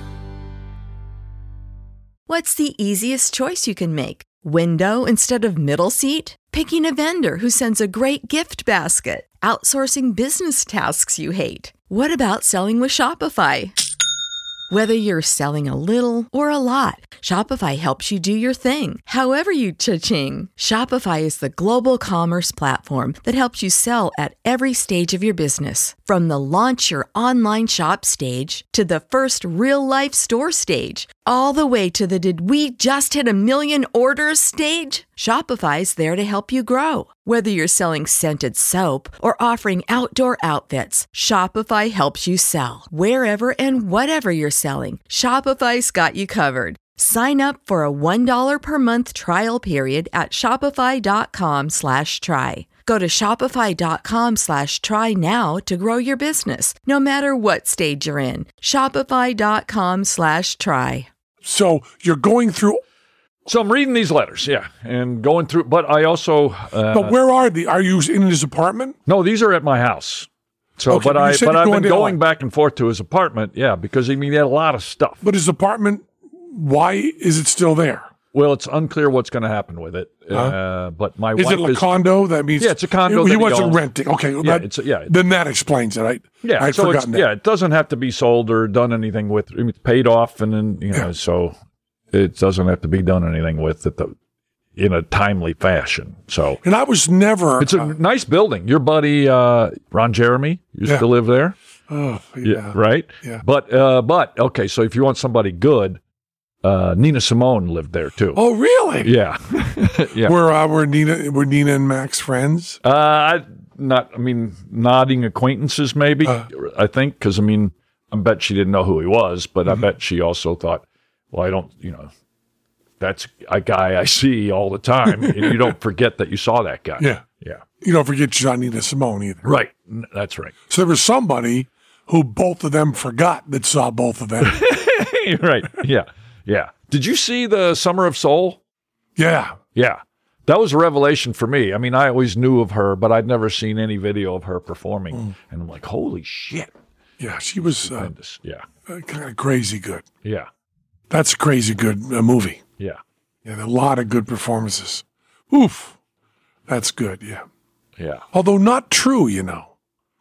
Speaker 6: What's the easiest choice you can make? Window instead of middle seat? Picking a vendor who sends a great gift basket? Outsourcing business tasks you hate? What about selling with Shopify? Whether you're selling a little or a lot, Shopify helps you do your thing, however you cha-ching. Shopify is the global commerce platform that helps you sell at every stage of your business. From the launch your online shop stage to the first real-life store stage, all the way to the did we just hit a million orders stage. Shopify's there to help you grow. Whether you're selling scented soap or offering outdoor outfits, Shopify helps you sell. Wherever and whatever you're selling, Shopify's got you covered. Sign up for a one dollar per month trial period at shopify.com slash try. Go to shopify.com slash try now to grow your business, no matter what stage you're in. Shopify.com slash try.
Speaker 2: So you're going through,
Speaker 3: So I'm reading these letters, yeah, and going through, but I also... Uh,
Speaker 2: but where are the, are you in his apartment?
Speaker 3: No, these are at my house. So,
Speaker 2: Okay,
Speaker 3: but
Speaker 2: but you
Speaker 3: I,
Speaker 2: said
Speaker 3: but
Speaker 2: you're
Speaker 3: I've
Speaker 2: going
Speaker 3: been
Speaker 2: to-
Speaker 3: going back and forth to his apartment, yeah, because I mean, he had a lot of stuff.
Speaker 2: But his apartment, why is it still there?
Speaker 3: Well, it's unclear what's going to happen with it. Uh, but my
Speaker 2: Is
Speaker 3: wife
Speaker 2: it a
Speaker 3: is
Speaker 2: condo? That means
Speaker 3: Yeah, it's a condo
Speaker 2: He
Speaker 3: that he
Speaker 2: wasn't
Speaker 3: owns.
Speaker 2: renting. Okay,
Speaker 3: Yeah,
Speaker 2: that-
Speaker 3: it's a- yeah.
Speaker 2: Then that explains it. I
Speaker 3: yeah,
Speaker 2: I'd
Speaker 3: so it's,
Speaker 2: forgotten that.
Speaker 3: yeah, it doesn't have to be sold or done anything with. I mean, it's paid off, and then you know,
Speaker 2: Yeah.
Speaker 3: so it doesn't have to be done anything with it the, in a timely fashion. So
Speaker 2: And I was never.
Speaker 3: it's a
Speaker 2: uh,
Speaker 3: nice building. Your buddy uh, Ron Jeremy used
Speaker 2: Yeah.
Speaker 3: to live there.
Speaker 2: oh,
Speaker 3: Yeah,
Speaker 2: yeah.
Speaker 3: right.
Speaker 2: Yeah.
Speaker 3: But uh, but okay, so if you want somebody good, uh, Nina Simone lived there too.
Speaker 2: Oh, really?
Speaker 3: Yeah, yeah.
Speaker 2: Were uh, were Nina were Nina and Max friends?
Speaker 3: Uh, I not. I mean, nodding acquaintances, maybe.
Speaker 2: Uh.
Speaker 3: I think because I mean, I bet she didn't know who he was, but
Speaker 2: Mm-hmm.
Speaker 3: I bet she also thought, well, I don't, you know, that's a guy I see all the time, and you don't forget that you saw that guy.
Speaker 2: Yeah.
Speaker 3: yeah,
Speaker 2: You don't forget she's not Nina Simone either.
Speaker 3: right. N- That's right.
Speaker 2: So there was somebody who both of them forgot that saw both of them.
Speaker 3: right. Yeah, yeah. Did you see the Summer of Soul?
Speaker 2: Yeah.
Speaker 3: Yeah. That was a revelation for me. I mean, I always knew of her, but I'd never seen any video of her performing.
Speaker 2: Mm.
Speaker 3: And I'm like, holy shit.
Speaker 2: Yeah. She was uh,
Speaker 3: Tremendous. Yeah.
Speaker 2: kind of crazy good.
Speaker 3: Yeah.
Speaker 2: That's a crazy good uh, movie.
Speaker 3: Yeah.
Speaker 2: Yeah, a lot of good performances. Oof. That's good, yeah.
Speaker 3: Yeah.
Speaker 2: Although not true, you know.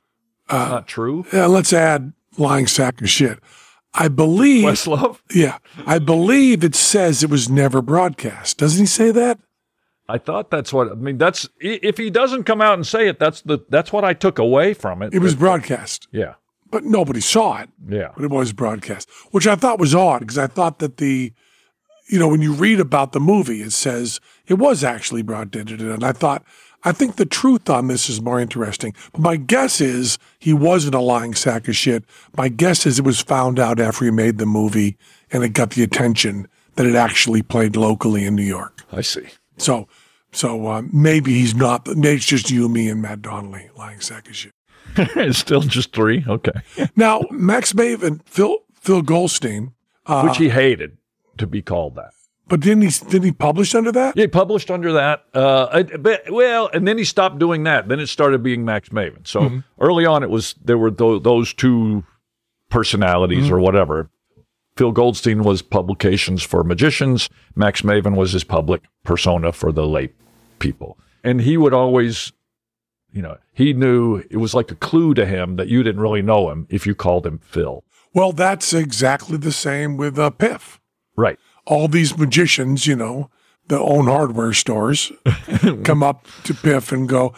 Speaker 3: Not true.
Speaker 2: Yeah, let's add lying sack of shit. I believe,
Speaker 3: Questlove?
Speaker 2: yeah, I believe it says it was never broadcast. Doesn't he say that?
Speaker 3: I thought that's what I mean. That's i- if he doesn't come out and say it, that's the that's what I took away from it.
Speaker 2: It was
Speaker 3: That-
Speaker 2: broadcast,
Speaker 3: yeah,
Speaker 2: but nobody saw it.
Speaker 3: yeah,
Speaker 2: But it was broadcast, which I thought was odd because I thought that the, you know, when you read about the movie, it says it was actually broadcast. And I thought, I think the truth on this is more interesting. But my guess is he wasn't a lying sack of shit. My guess is it was found out after he made the movie and it got the attention that it actually played locally in New York.
Speaker 3: I see.
Speaker 2: So, so uh, maybe he's not, maybe it's just you, me, and Matt Donnelly, lying sack of shit.
Speaker 3: It's still just three. Okay,
Speaker 2: Now, Max Maven, Phil, Phil Goldstein, uh,
Speaker 3: which he hated to be called that.
Speaker 2: but didn't he, didn't he publish under that?
Speaker 3: Yeah, he published under that. Uh, I- but, well, and then he stopped doing that. Then it started being Max Maven. So
Speaker 2: Mm-hmm.
Speaker 3: early on, it was there were th- those two personalities
Speaker 2: Mm-hmm.
Speaker 3: or whatever. Phil Goldstein was publications for magicians. Max Maven was his public persona for the lay people. And he would always, you know, he knew it was like a clue to him that you didn't really know him if you called him Phil.
Speaker 2: Well, that's exactly the same with uh, Piff.
Speaker 3: Right.
Speaker 2: all these magicians, you know, that own hardware stores, come up to Piff and go,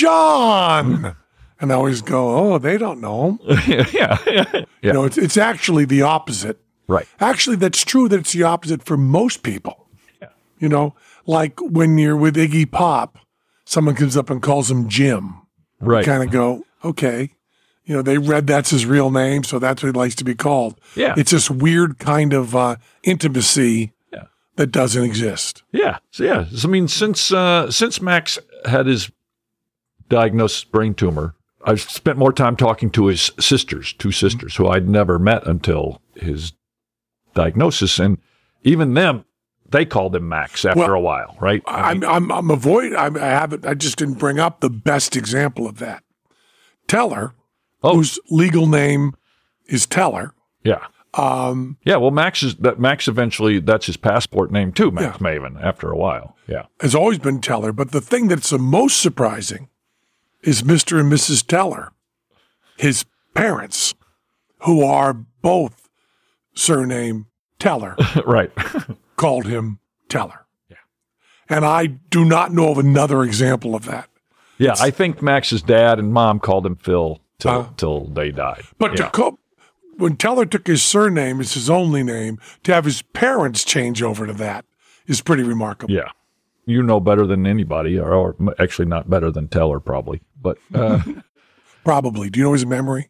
Speaker 2: John. And I always go, oh, they don't know him.
Speaker 3: yeah, yeah, yeah.
Speaker 2: You know, it's, it's actually the opposite.
Speaker 3: Right.
Speaker 2: Actually, that's true that it's the opposite for most people.
Speaker 3: Yeah.
Speaker 2: You know, like when you're with Iggy Pop, someone comes up and calls him Jim.
Speaker 3: Right.
Speaker 2: You kind of go, okay. You know, they read that's his real name, so that's what he likes to be called.
Speaker 3: Yeah.
Speaker 2: It's this weird kind of uh, intimacy
Speaker 3: Yeah.
Speaker 2: that doesn't exist.
Speaker 3: Yeah. So, yeah. So, I mean, since uh, since Max had his diagnosed brain tumor, I've spent more time talking to his sisters, two sisters, who I'd never met until his diagnosis. And even them, they called him Max after
Speaker 2: Well,
Speaker 3: a while, right? I mean,
Speaker 2: I'm, I'm, I'm avoid. I'm, I haven't. I just didn't bring up the best example of that. Teller,
Speaker 3: Oh.
Speaker 2: whose legal name is Teller.
Speaker 3: yeah.
Speaker 2: Um,
Speaker 3: Yeah. Well, Max is that Max eventually, that's his passport name too, Max
Speaker 2: Yeah.
Speaker 3: Maven, after a while. Yeah.
Speaker 2: has always been Teller, but the thing that's the most surprising is Mister and Missus Teller, his parents, who are both surname Teller,
Speaker 3: right.
Speaker 2: called him Teller.
Speaker 3: Yeah.
Speaker 2: And I do not know of another example of that.
Speaker 3: Yeah. I think Max's dad and mom called him Phil till,
Speaker 2: Uh,
Speaker 3: till they died.
Speaker 2: But
Speaker 3: yeah.
Speaker 2: to co- when Teller took his surname as his only name, to have his parents change over to that is pretty remarkable.
Speaker 3: Yeah. You know better than anybody, or, or actually not better than Teller, probably. But uh,
Speaker 2: Probably. Do you know his memory?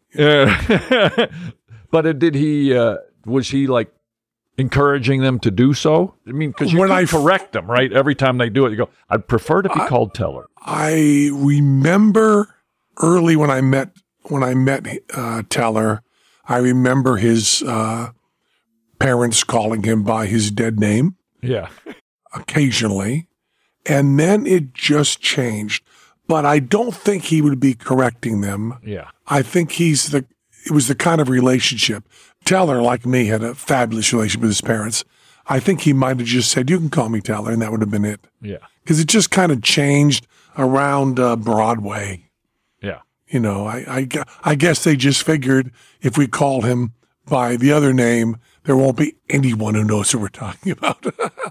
Speaker 3: uh, but uh, did he? Uh, was he like encouraging them to do so? I mean, because you
Speaker 2: When
Speaker 3: can
Speaker 2: I-
Speaker 3: correct them, right? Every time they do it, you go, "I'd prefer to be called Teller."
Speaker 2: I remember early when I met when I met uh, Teller, I remember his uh, parents calling him by his dead name
Speaker 3: Yeah.
Speaker 2: occasionally, and then it just changed. But I don't think he would be correcting them.
Speaker 3: Yeah.
Speaker 2: I think he's the. It was the kind of relationship. Teller, like me, had a fabulous relationship with his parents. I think he might have just said, "You can call me Teller," and that would have been it.
Speaker 3: Yeah.
Speaker 2: Because it just kind of changed around uh, Broadway.
Speaker 3: Yeah.
Speaker 2: You know, I, I, gu- I guess they just figured if we called him by the other name, there won't be anyone who knows who we're talking about.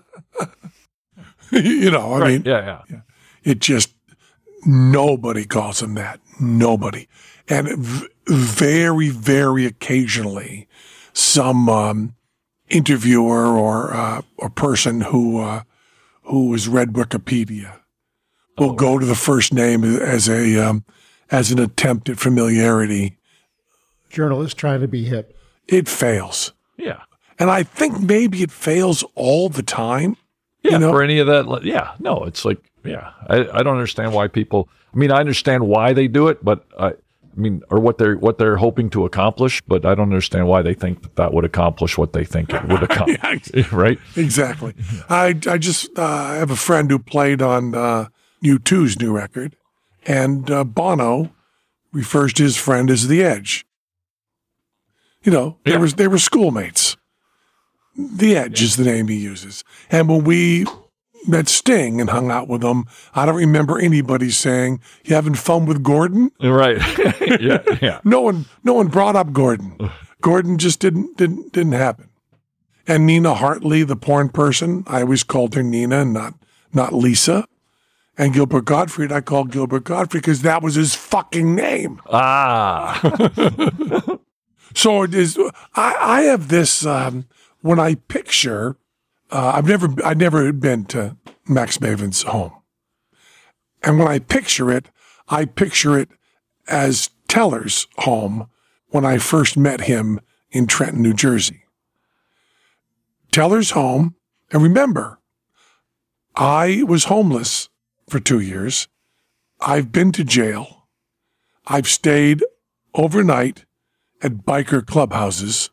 Speaker 2: You know, I
Speaker 3: Right.
Speaker 2: mean,
Speaker 3: yeah. Yeah.
Speaker 2: it just, nobody calls him that. Nobody. And v- very, very occasionally, some um, interviewer or uh, or person who uh, who has read Wikipedia will go to the first name as a um, as an attempt at familiarity.
Speaker 7: Journalists trying to be hip.
Speaker 2: It fails,
Speaker 3: Yeah.
Speaker 2: and I think maybe it fails all the time.
Speaker 3: Yeah,
Speaker 2: You know?
Speaker 3: for any of that. like, Yeah, no, it's like, yeah, I, I don't understand why people, I mean, I understand why they do it, but I, I mean, or what they're, what they're hoping to accomplish, but I don't understand why they think that that would accomplish what they think it would accomplish. Right?
Speaker 2: Exactly. I I just uh, have a friend who played on uh, U two's new record, and uh, Bono refers to his friend as the Edge. You know, they
Speaker 3: Yeah.
Speaker 2: was they were schoolmates. The Edge is the name he uses. And when we met Sting and hung out with him, I don't remember anybody saying, "You having fun with Gordon?"
Speaker 3: Right. yeah. Yeah.
Speaker 2: No one no one brought up Gordon. Gordon just didn't didn't didn't happen. And Nina Hartley, the porn person, I always called her Nina and not not Lisa. And Gilbert Gottfried, I called Gilbert Gottfried because that was his fucking name.
Speaker 3: Ah.
Speaker 2: So it is. I, I have this um, when I picture. Uh, I've never I've never been to Max Maven's home, and when I picture it, I picture it as Teller's home when I first met him in Trenton, New Jersey. Teller's home, and remember, I was homeless for two years. I've been to jail. I've stayed overnight at biker clubhouses.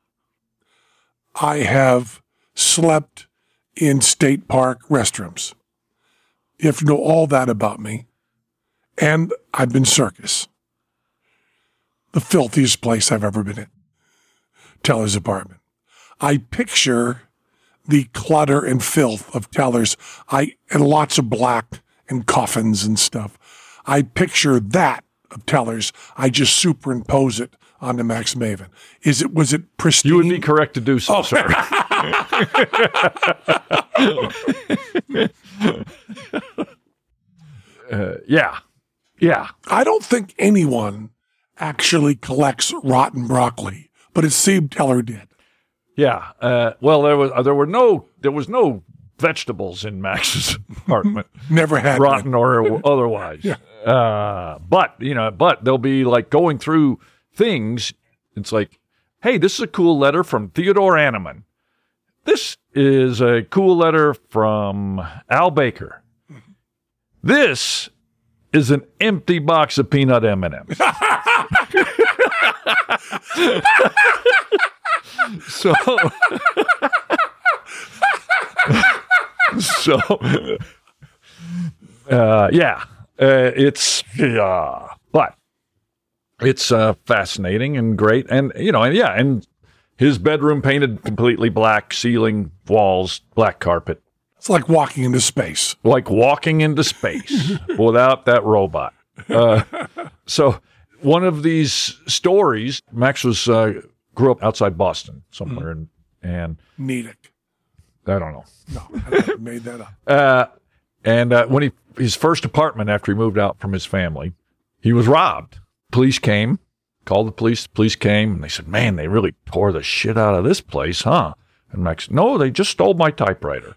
Speaker 2: I have slept in state park restrooms. You have to know all that about me. And I've been circus. The filthiest place I've ever been in. Teller's apartment. I picture the clutter and filth of Teller's, I and lots of black and coffins and stuff. I picture that of Teller's. I just superimpose it on the Max Maven. Is it was it pristine?
Speaker 3: You would be correct to do so,
Speaker 2: Oh.
Speaker 3: sir. uh, yeah. Yeah.
Speaker 2: I don't think anyone actually collects rotten broccoli, but it seemed Teller did.
Speaker 3: Yeah. Uh, well, there was uh, there were no there was no vegetables in Max's apartment,
Speaker 2: Never had
Speaker 3: rotten
Speaker 2: one.
Speaker 3: or otherwise.
Speaker 2: Yeah.
Speaker 3: Uh, but you know, but they'll be like going through things. It's like, hey, this is a cool letter from Theodore Anneman. This is a cool letter from Al Baker. This is an empty box of peanut M and M's. So, so, uh, yeah, uh, it's, uh, but it's uh, fascinating and great. And, you know, and yeah, and his bedroom painted completely black, ceiling, walls, black carpet,
Speaker 2: It's like walking into space.
Speaker 3: like walking into space without that robot. Uh, so, one of these stories, Max was, uh, grew up outside Boston somewhere, and, and
Speaker 2: Nedick.
Speaker 3: I don't know.
Speaker 2: No, I made that up.
Speaker 3: Uh, and uh, when he his first apartment after he moved out from his family, he was robbed. Police came, called the police. Police came, and they said, "Man, they really tore the shit out of this place, huh?" And Max, "No, they just stole my typewriter."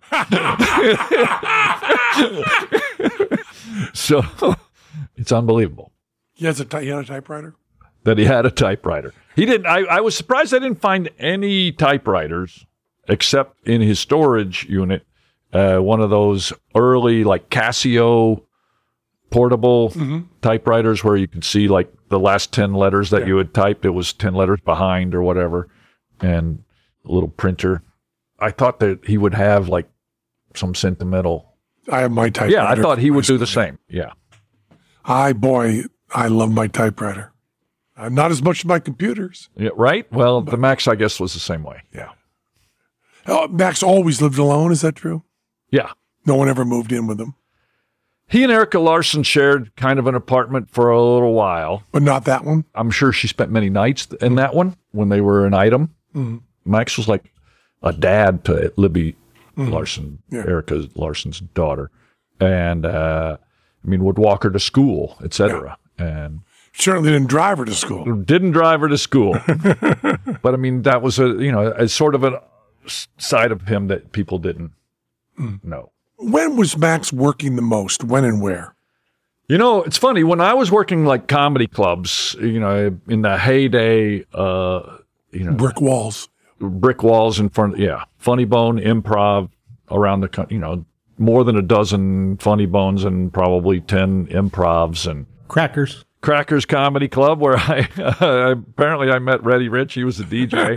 Speaker 3: So it's unbelievable
Speaker 2: He has a ty- he had a typewriter.
Speaker 3: that he had a typewriter. He didn't. I, I was surprised I didn't find any typewriters except in his storage unit. Uh, one of those early like Casio portable typewriters where you could see like the last ten letters that you had typed. It was ten letters behind or whatever, and a little printer. I thought that he would have like some sentimental.
Speaker 2: I have my typewriter.
Speaker 3: Yeah, I thought he would do the
Speaker 2: myself.
Speaker 3: same. Yeah.
Speaker 2: I boy, I love my typewriter. Uh, not as much as my computers.
Speaker 3: Yeah, right? Well, the Max, I guess, was the same way.
Speaker 2: Yeah. Oh, Max always lived alone. Is that true?
Speaker 3: Yeah.
Speaker 2: No one ever moved in with him,
Speaker 3: He and Erica Larson shared kind of an apartment for a little while.
Speaker 2: but not that one.
Speaker 3: I'm sure she spent many nights in that one when they were an item. Max was like a dad to Libby Larson,
Speaker 2: Yeah.
Speaker 3: Erica Larson's daughter. And, uh, I mean, would walk her to school, et cetera. And
Speaker 2: Certainly didn't drive her to school.
Speaker 3: didn't drive her to school. But I mean, that was a, you know, a sort of a s- side of him that people didn't know.
Speaker 2: When was Max working the most? When and where?
Speaker 3: You know, it's funny. When I was working like comedy clubs, you know, in the heyday, uh, you know,
Speaker 2: Brick walls.
Speaker 3: brick walls in front, yeah, Funny Bone, Improv around the, co- you know, more than a dozen Funny Bones and probably ten Improvs and
Speaker 7: Crackers.
Speaker 3: Crackers Comedy Club, where I uh, apparently I met Reddy Rich. He was the D J.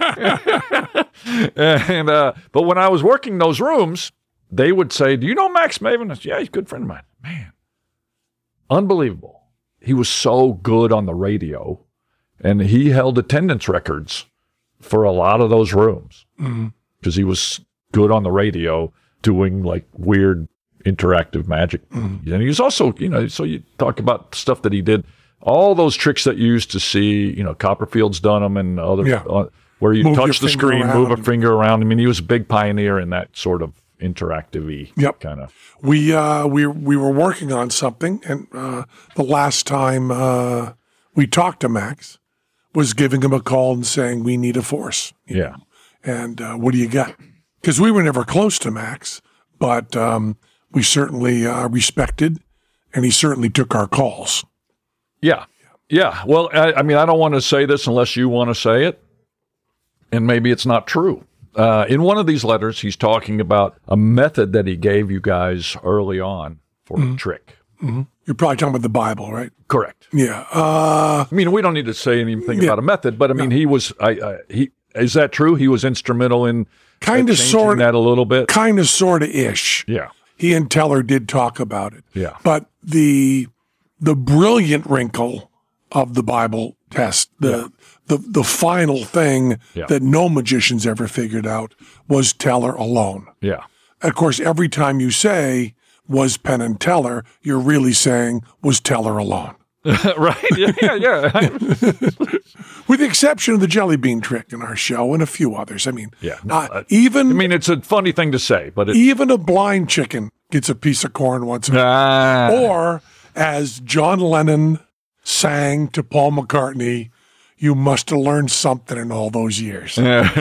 Speaker 3: and uh, but when I was working those rooms, they would say, "Do you know Max Maven?" I said, "Yeah, he's a good friend of mine." Man, unbelievable! He was so good on the radio, and he held attendance records for a lot of those rooms because he was good on the radio, doing like weird interactive magic. And he was also, you know, so you talk about stuff that he did, all those tricks that you used to see, you know, Copperfield's done them and other,
Speaker 2: Yeah.
Speaker 3: uh, where you
Speaker 2: Move
Speaker 3: touch
Speaker 2: your
Speaker 3: the
Speaker 2: finger
Speaker 3: screen, move a
Speaker 2: around.
Speaker 3: finger around. I mean, he was a big pioneer in that sort of interactive-y
Speaker 2: Yep.
Speaker 3: kind of.
Speaker 2: We uh, we we were working on something, and uh, the last time uh, we talked to Max was giving him a call and saying we need a force.
Speaker 3: Yeah.
Speaker 2: And uh, what do you got? Because we were never close to Max, but um, we certainly uh, respected, and he certainly took our calls.
Speaker 3: Yeah. Yeah. Well, I, I mean, I don't want to say this unless you want to say it, and maybe it's not true. Uh, in one of these letters, he's talking about a method that he gave you guys early on for a trick.
Speaker 2: You're probably talking about the Bible, right?
Speaker 3: Correct.
Speaker 2: Yeah. Uh,
Speaker 3: I mean, we don't need to say anything
Speaker 2: Yeah.
Speaker 3: about a method, but I mean, he was. I, I he is that true? He was instrumental in
Speaker 2: Kind
Speaker 3: uh,
Speaker 2: of,
Speaker 3: changing
Speaker 2: sort
Speaker 3: that a little bit.
Speaker 2: kind of, sort of ish.
Speaker 3: Yeah.
Speaker 2: He and Teller did talk about it.
Speaker 3: Yeah.
Speaker 2: But the the brilliant wrinkle of the Bible test, the the the final thing
Speaker 3: Yeah.
Speaker 2: that no magicians ever figured out was Teller alone.
Speaker 3: Yeah.
Speaker 2: Of course, every time you say was Penn and Teller, you're really saying was Teller alone.
Speaker 3: Right? Yeah, yeah, yeah.
Speaker 2: With the exception of the jelly bean trick in our show and a few others. I mean,
Speaker 3: Yeah, no,
Speaker 2: uh,
Speaker 3: uh,
Speaker 2: even
Speaker 3: I mean, it's a funny thing to say, but it,
Speaker 2: even a blind chicken gets a piece of corn once in a
Speaker 3: ah,
Speaker 2: Or, as John Lennon sang to Paul McCartney, you must have learned something in all those years.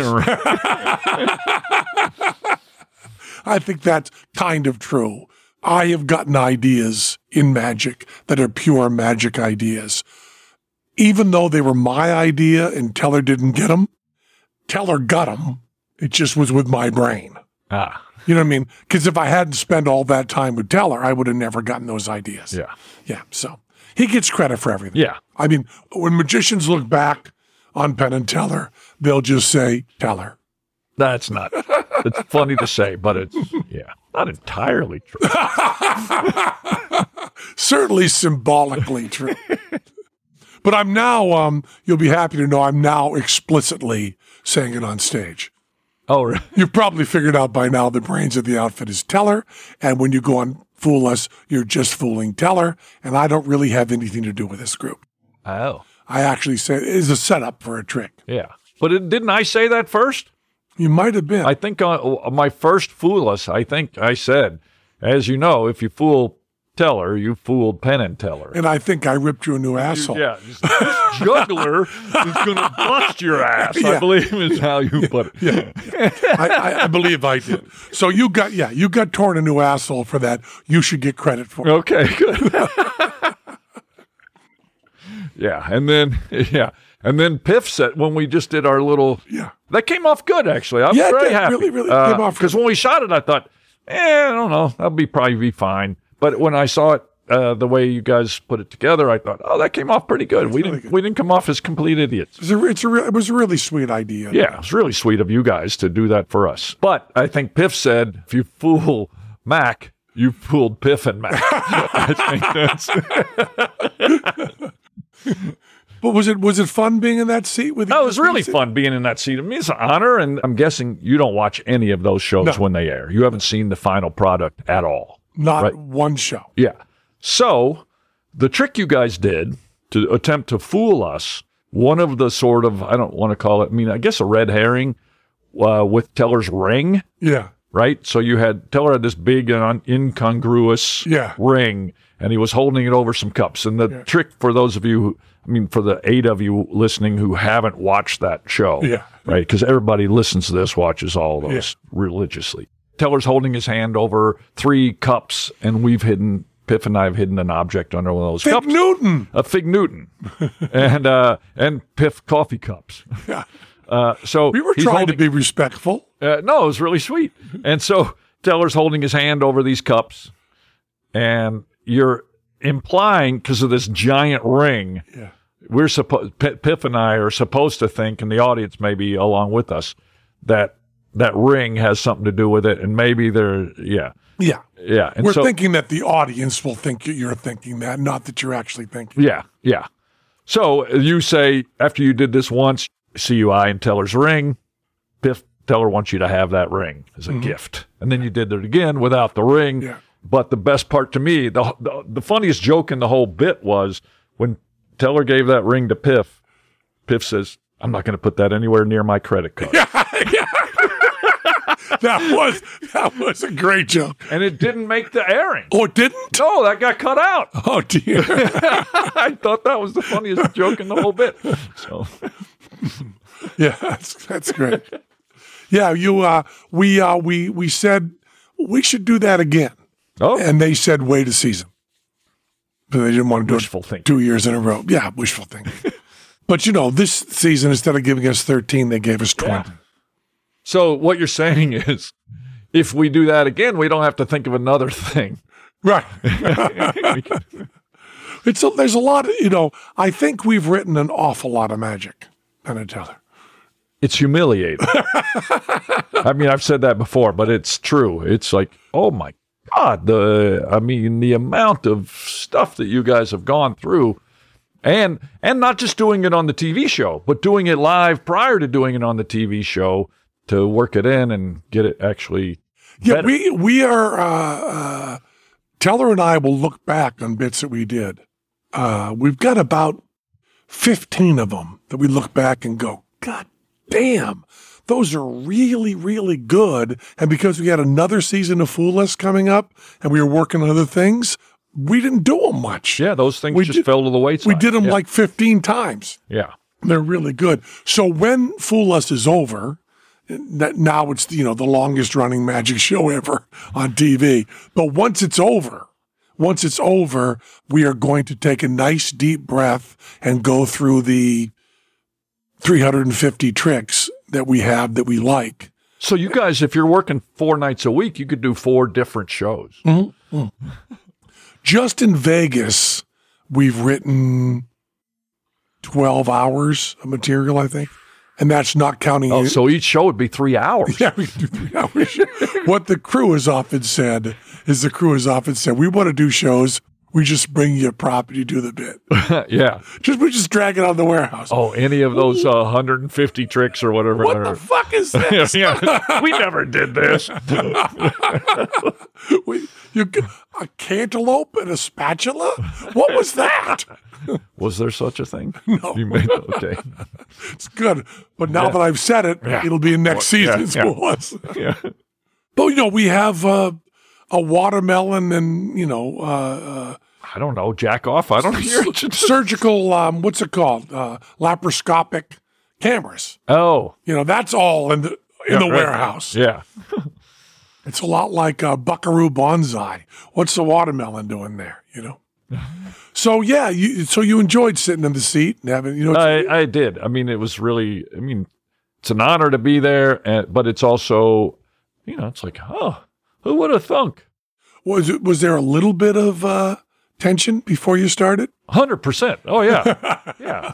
Speaker 2: I think that's kind of true. I have gotten ideas in magic that are pure magic ideas. Even though they were my idea and Teller didn't get them, Teller got them. It just was with my brain.
Speaker 3: ah,
Speaker 2: You know what I mean? Because if I hadn't spent all that time with Teller, I would have never gotten those ideas.
Speaker 3: yeah,
Speaker 2: Yeah, so he gets credit for everything.
Speaker 3: yeah.
Speaker 2: I mean, when magicians look back on Penn and Teller, they'll just say, Teller.
Speaker 3: That's not. It's funny to say, but it's yeah, not entirely true.
Speaker 2: Certainly symbolically true. But I'm now, um, you'll be happy to know I'm now explicitly saying it on stage.
Speaker 3: Oh, really?
Speaker 2: You've probably figured out by now the brains of the outfit is Teller, and when you go on Fool Us, you're just fooling Teller, and I don't really have anything to do with this group.
Speaker 3: Oh,
Speaker 2: I actually say it is a setup for a trick.
Speaker 3: yeah. But it, didn't I say that first?
Speaker 2: You might have been.
Speaker 3: I think on uh, my first Fool Us, I think I said, as you know, if you fool Teller, you fooled Penn and Teller.
Speaker 2: and I think I ripped you a new asshole.
Speaker 3: Yeah, this, this juggler is going to bust your ass, I
Speaker 2: Yeah.
Speaker 3: believe is how you put it.
Speaker 2: Yeah. I, I, I believe I did. So you got, yeah, you got torn a new asshole for that. You should get credit for it.
Speaker 3: Okay, good. Yeah, and then, yeah, and then Piff said, when we just did our little,
Speaker 2: Yeah.
Speaker 3: that came off good, actually. I'm
Speaker 2: Yeah, it
Speaker 3: very
Speaker 2: did.
Speaker 3: happy.
Speaker 2: Really, really came off
Speaker 3: Because
Speaker 2: good.
Speaker 3: when we shot it, I thought, eh, I don't know, that'll be probably be fine. But when I saw it, uh, the way you guys put it together, I thought, oh, that came off pretty good. We
Speaker 2: really
Speaker 3: didn't,
Speaker 2: good.
Speaker 3: we didn't come off as complete idiots.
Speaker 2: It's a, it's a, re- it was a really sweet idea.
Speaker 3: Yeah, it was really sweet of you guys to do that for us. But I think Piff said, if you fool Mac, you fooled Piff and Mac. I think that's.
Speaker 2: But was it was it fun being in that seat with you?
Speaker 3: That was really fun being in that seat. I mean, it's an honor, and I'm guessing you don't watch any of those shows
Speaker 2: No.
Speaker 3: when they air. You haven't seen the final product at all.
Speaker 2: Not
Speaker 3: Right.
Speaker 2: one show.
Speaker 3: Yeah. So the trick you guys did to attempt to fool us, one of the sort of, I don't want to call it, I mean, I guess a red herring uh, with Teller's ring,
Speaker 2: Yeah.
Speaker 3: right? So you had, Teller had this big and un- incongruous
Speaker 2: Yeah.
Speaker 3: ring, and he was holding it over some cups. And the
Speaker 2: Yeah.
Speaker 3: trick for those of you who, I mean, for the eight of you listening who haven't watched that show,
Speaker 2: Yeah.
Speaker 3: right? Because everybody listens to this, watches all those religiously. Teller's holding his hand over three cups, and we've hidden, Piff and I have hidden an object under one of those
Speaker 2: Fig
Speaker 3: cups.
Speaker 2: Newton.
Speaker 3: A Fig Newton. and uh, and Piff coffee cups.
Speaker 2: Yeah.
Speaker 3: Uh, so
Speaker 2: We were
Speaker 3: he's
Speaker 2: trying
Speaker 3: holding,
Speaker 2: to be respectful.
Speaker 3: uh, no, it was really sweet. And so Teller's holding his hand over these cups, and you're implying, because of this giant ring,
Speaker 2: Yeah.
Speaker 3: we're supposed, Piff and I are supposed to think, and the audience maybe along with us, that that ring has something to do with it, and maybe they're, yeah,
Speaker 2: Yeah.
Speaker 3: yeah. And
Speaker 2: We're
Speaker 3: so,
Speaker 2: thinking that the audience will think you're thinking that, not that you're actually thinking.
Speaker 3: yeah, yeah. So you say, after you did this once, see you eye and Teller's ring, Piff, Teller wants you to have that ring as a gift. And then you did it again without the ring.
Speaker 2: Yeah.
Speaker 3: But the best part to me, the, the the funniest joke in the whole bit was when Teller gave that ring to Piff, Piff says, I'm not going to put that anywhere near my credit card.
Speaker 2: That was that was a great joke.
Speaker 3: And it didn't make the airing.
Speaker 2: Oh, it didn't?
Speaker 3: No, that got cut out.
Speaker 2: Oh, dear.
Speaker 3: I thought that was the funniest joke in the whole bit. So
Speaker 2: Yeah, that's that's great. Yeah, you uh we uh we we said we should do that again.
Speaker 3: oh,
Speaker 2: And they said wait a season. But they didn't want to do
Speaker 3: Wishful
Speaker 2: it
Speaker 3: thinking.
Speaker 2: two years in a row. Yeah, wishful thinking. But you know, this season instead of giving us thirteen, they gave us twenty.
Speaker 3: Yeah. So what you're saying is, if we do that again, we don't have to think of another thing.
Speaker 2: Right. It's a, there's a lot of, you know, I think we've written an awful lot of magic, Penn and Teller.
Speaker 3: It's humiliating. I mean, I've said that before, but it's true. It's like, oh my God, the I mean, the amount of stuff that you guys have gone through, and and not just doing it on the T V show, but doing it live prior to doing it on the T V show to work it in and get it actually.
Speaker 2: Yeah,
Speaker 3: better.
Speaker 2: we we are. Uh, uh, Teller and I will look back on bits that we did, Uh, we've got about fifteen of them that we look back and go, God damn, those are really, really good. And because we had another season of Fool Us coming up and we were working on other things, we didn't do them much.
Speaker 3: Yeah, those things
Speaker 2: We
Speaker 3: just
Speaker 2: did-
Speaker 3: fell to the wayside.
Speaker 2: We did them
Speaker 3: yeah.
Speaker 2: like fifteen times.
Speaker 3: Yeah.
Speaker 2: They're really good. So when Fool Us is over, that now it's, you know, the longest running magic show ever on T V. But once it's over, once it's over, we are going to take a nice deep breath and go through the three hundred fifty tricks that we have that we like.
Speaker 3: So you guys, if you're working four nights a week, you could do four different shows.
Speaker 2: Mm-hmm. Just in Vegas, we've written twelve hours of material, I think. And that's not counting
Speaker 3: Oh,
Speaker 2: you.
Speaker 3: so each show would be three hours.
Speaker 2: Yeah, we can do three hours. What the crew has often said is the crew has often said, we want to do shows. We just bring you a prop and you do the bit.
Speaker 3: yeah.
Speaker 2: Just we just drag it out of the warehouse.
Speaker 3: Oh, any of those uh, one hundred fifty tricks or whatever.
Speaker 2: What the fuck is this?
Speaker 3: yeah. We never did this.
Speaker 2: we, you, a cantaloupe and a spatula? What was that?
Speaker 3: Was there such a thing?
Speaker 2: No.
Speaker 3: You made, okay.
Speaker 2: It's good. But now
Speaker 3: Yeah.
Speaker 2: that I've said it,
Speaker 3: Yeah.
Speaker 2: it'll be in next
Speaker 3: Yeah,
Speaker 2: season's
Speaker 3: yeah.
Speaker 2: Fool Us.
Speaker 3: Yeah.
Speaker 2: But, you know, we have uh, a watermelon and, you know, uh,
Speaker 3: I don't know. Jack off. I don't hear.
Speaker 2: uh, surgical, um, what's it called? Uh, laparoscopic cameras.
Speaker 3: Oh.
Speaker 2: You know, that's all in the in
Speaker 3: Yeah,
Speaker 2: the
Speaker 3: right.
Speaker 2: warehouse.
Speaker 3: Yeah.
Speaker 2: It's a lot like uh, Buckaroo Bonsai. What's the watermelon doing there? You know. So yeah, you so you enjoyed sitting in the seat and having you know.
Speaker 3: I, I did. I mean, it was really, I mean, it's an honor to be there, and, but it's also, you know, it's like, oh, who would have thunk?
Speaker 2: was it was there a little bit of uh, tension before you started?
Speaker 3: one hundred percent. Oh, yeah. yeah.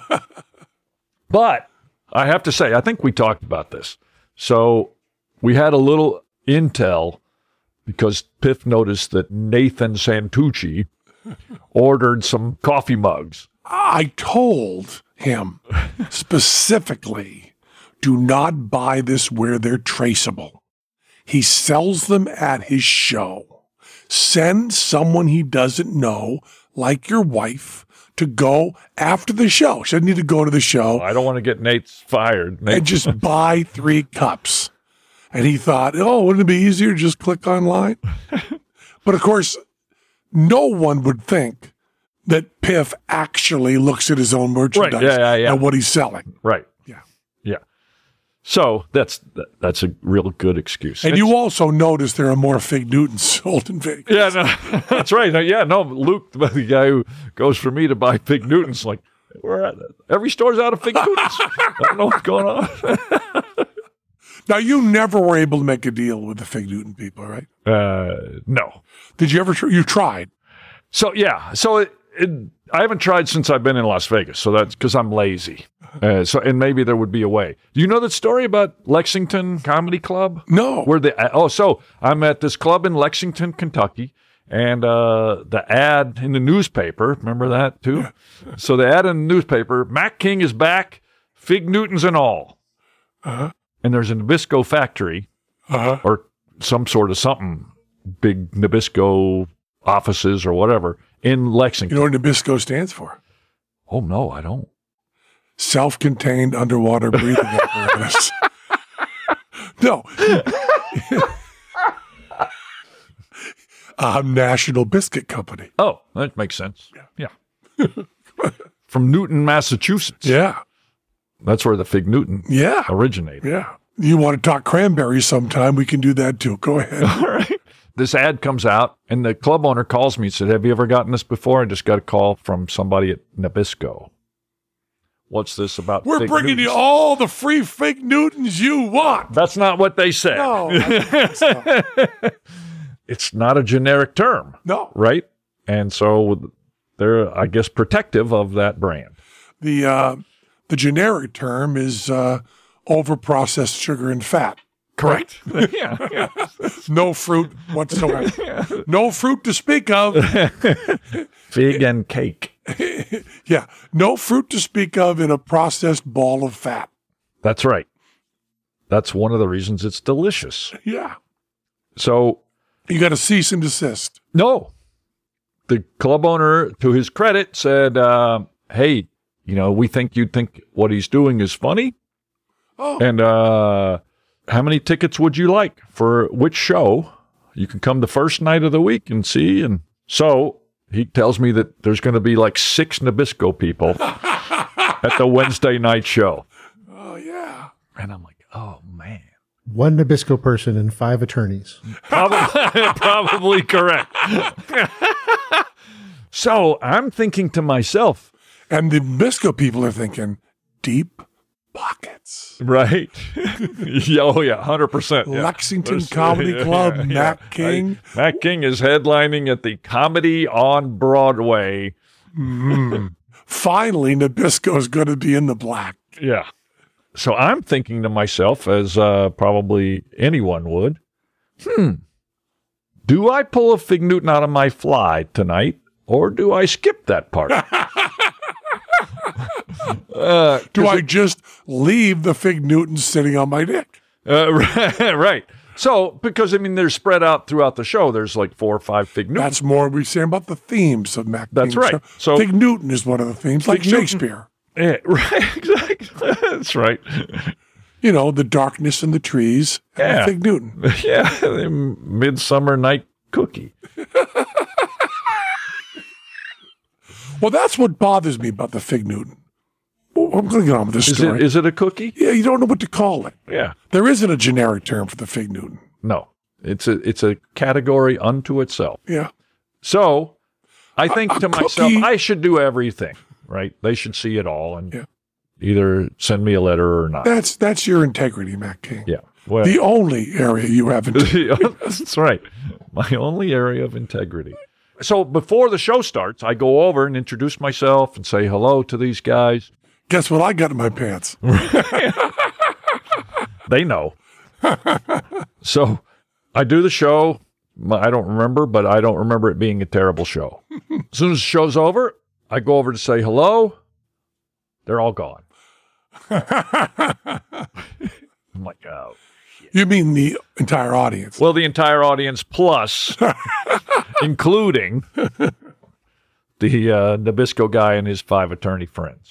Speaker 3: But I have to say, I think we talked about this. So we had a little intel because Piff noticed that Nathan Santucci ordered some coffee mugs.
Speaker 2: I told him specifically, do not buy this where they're traceable. He sells them at his show. Send someone he doesn't know, like your wife, to go after the show. She doesn't need to go to the show
Speaker 3: I don't want to get Nate fired. Nate,
Speaker 2: and just buy three cups. And he thought, oh, wouldn't it be easier to just click online? But of course, no one would think that Piff actually looks at his own merchandise
Speaker 3: yeah, yeah, yeah.
Speaker 2: and what he's selling.
Speaker 3: right.
Speaker 2: Yeah.
Speaker 3: Yeah. So that's that's a real good excuse.
Speaker 2: And you also notice there are more Fig Newtons sold in Vegas.
Speaker 3: Yeah, no, that's right. No, yeah, no, Luke, the guy who goes for me to buy Fig Newtons, like, we're at every store's out of Fig Newtons. I don't know what's going on.
Speaker 2: Now, you never were able to make a deal with the Fig Newton people, right?
Speaker 3: Uh, no.
Speaker 2: Did you ever? Tr- you tried.
Speaker 3: So yeah, so it, it, I haven't tried since I've been in Las Vegas. So that's because I'm lazy. Uh, so and maybe there would be a way. Do you know that story about Lexington Comedy Club?
Speaker 2: No.
Speaker 3: Where the oh, so I'm at this club in Lexington, Kentucky, and uh, the ad in the newspaper. Remember that too? Yeah. So the ad in the newspaper: Mac King is back, Fig Newtons and all.
Speaker 2: Uh-huh.
Speaker 3: And there's a Nabisco factory
Speaker 2: Uh-huh.
Speaker 3: or some sort of something, big Nabisco offices or whatever in
Speaker 2: You
Speaker 3: Lexington.
Speaker 2: know what Nabisco stands for?
Speaker 3: Oh, no, I don't.
Speaker 2: Self-contained underwater breathing apparatus. No. um, National Biscuit Company.
Speaker 3: Oh, that makes sense. Yeah. From Newton, Massachusetts.
Speaker 2: Yeah.
Speaker 3: That's where the Fig Newton
Speaker 2: Yeah.
Speaker 3: originated.
Speaker 2: Yeah. You want to talk cranberries sometime? We can do that too. Go ahead.
Speaker 3: All right. This ad comes out, and the club owner calls me and said, have you ever gotten this before? I just got a call from somebody at Nabisco. What's this about?
Speaker 2: We're
Speaker 3: Fig
Speaker 2: bringing you
Speaker 3: Newtons?
Speaker 2: all the free Fig Newtons you want.
Speaker 3: That's not what they said.
Speaker 2: No. that's not.
Speaker 3: It's not a generic term.
Speaker 2: No.
Speaker 3: Right? And so they're, I guess, protective of that brand.
Speaker 2: The, uh, the generic term is uh, over-processed sugar and fat.
Speaker 3: Correct. yeah, yeah.
Speaker 2: No fruit whatsoever. No fruit to speak of.
Speaker 3: Fig and cake.
Speaker 2: Yeah. No fruit to speak of in a processed ball of fat.
Speaker 3: That's right. That's one of the reasons it's delicious.
Speaker 2: Yeah.
Speaker 3: So,
Speaker 2: You got to cease and desist.
Speaker 3: no. the club owner, to his credit, said, uh, hey, you know, we think you'd think what he's doing is funny.
Speaker 2: Oh.
Speaker 3: And uh, how many tickets would you like for which show? You can come the first night of the week and see. And so he tells me that there's going to be like six Nabisco people at the Wednesday night show.
Speaker 2: Oh, yeah.
Speaker 3: And I'm like, oh, man.
Speaker 7: One Nabisco person and five attorneys.
Speaker 3: Probably, probably correct. So I'm thinking to myself,
Speaker 2: And the Bisco people are thinking, deep pockets.
Speaker 3: right? Yeah, oh, yeah, one hundred percent. Yeah.
Speaker 2: Lexington
Speaker 3: There's-
Speaker 2: Comedy
Speaker 3: yeah,
Speaker 2: Club,
Speaker 3: yeah,
Speaker 2: Matt
Speaker 3: yeah.
Speaker 2: King.
Speaker 3: I- Matt King is headlining at the Comedy on Broadway.
Speaker 2: Finally, Nabisco is going to be in the black.
Speaker 3: Yeah. So I'm thinking to myself, as uh, probably anyone would, hmm, do I pull a Fig Newton out of my fly tonight, or do I skip that part? uh,
Speaker 2: Do I just leave the Fig Newton sitting on my dick?
Speaker 3: uh, right, right. So, because, I mean, they're spread out throughout the show. There's like four or five Fig Newtons.
Speaker 2: That's more we say about the themes of Mac.
Speaker 3: That's
Speaker 2: King's
Speaker 3: right.
Speaker 2: show.
Speaker 3: So-
Speaker 2: Fig Newton is one of the themes, like
Speaker 3: Fig Newton-
Speaker 2: Shakespeare.
Speaker 3: Yeah, right, exactly. That's right.
Speaker 2: You know, the darkness in the trees. And
Speaker 3: Yeah.
Speaker 2: Fig Newton.
Speaker 3: Yeah, the Midsummer Night Cookie.
Speaker 2: Well, that's what bothers me about the Fig Newton. Well, I'm going to get on with this
Speaker 3: Is
Speaker 2: story.
Speaker 3: it, is it a cookie?
Speaker 2: yeah, you don't know what to call it.
Speaker 3: Yeah.
Speaker 2: There isn't a generic term for the Fig Newton.
Speaker 3: No. It's a it's a category unto itself.
Speaker 2: Yeah.
Speaker 3: So I think
Speaker 2: a
Speaker 3: to myself,
Speaker 2: cookie-
Speaker 3: I should do everything, right? They should see it all and
Speaker 2: Yeah.
Speaker 3: either send me a letter or not.
Speaker 2: That's that's your integrity, Matt King.
Speaker 3: Yeah. Well,
Speaker 2: The only area you have integrity.
Speaker 3: that's right. My only area of integrity. So before the show starts, I go over and introduce myself and say hello to these guys.
Speaker 2: Guess what I got in my pants?
Speaker 3: They know. So I do the show. I don't remember, but I don't remember it being a terrible show. As soon as the show's over, I go over to say hello. They're all gone. I'm like, oh.
Speaker 2: You mean the entire audience?
Speaker 3: Well, the entire audience plus, including the uh, Nabisco guy and his five attorney friends.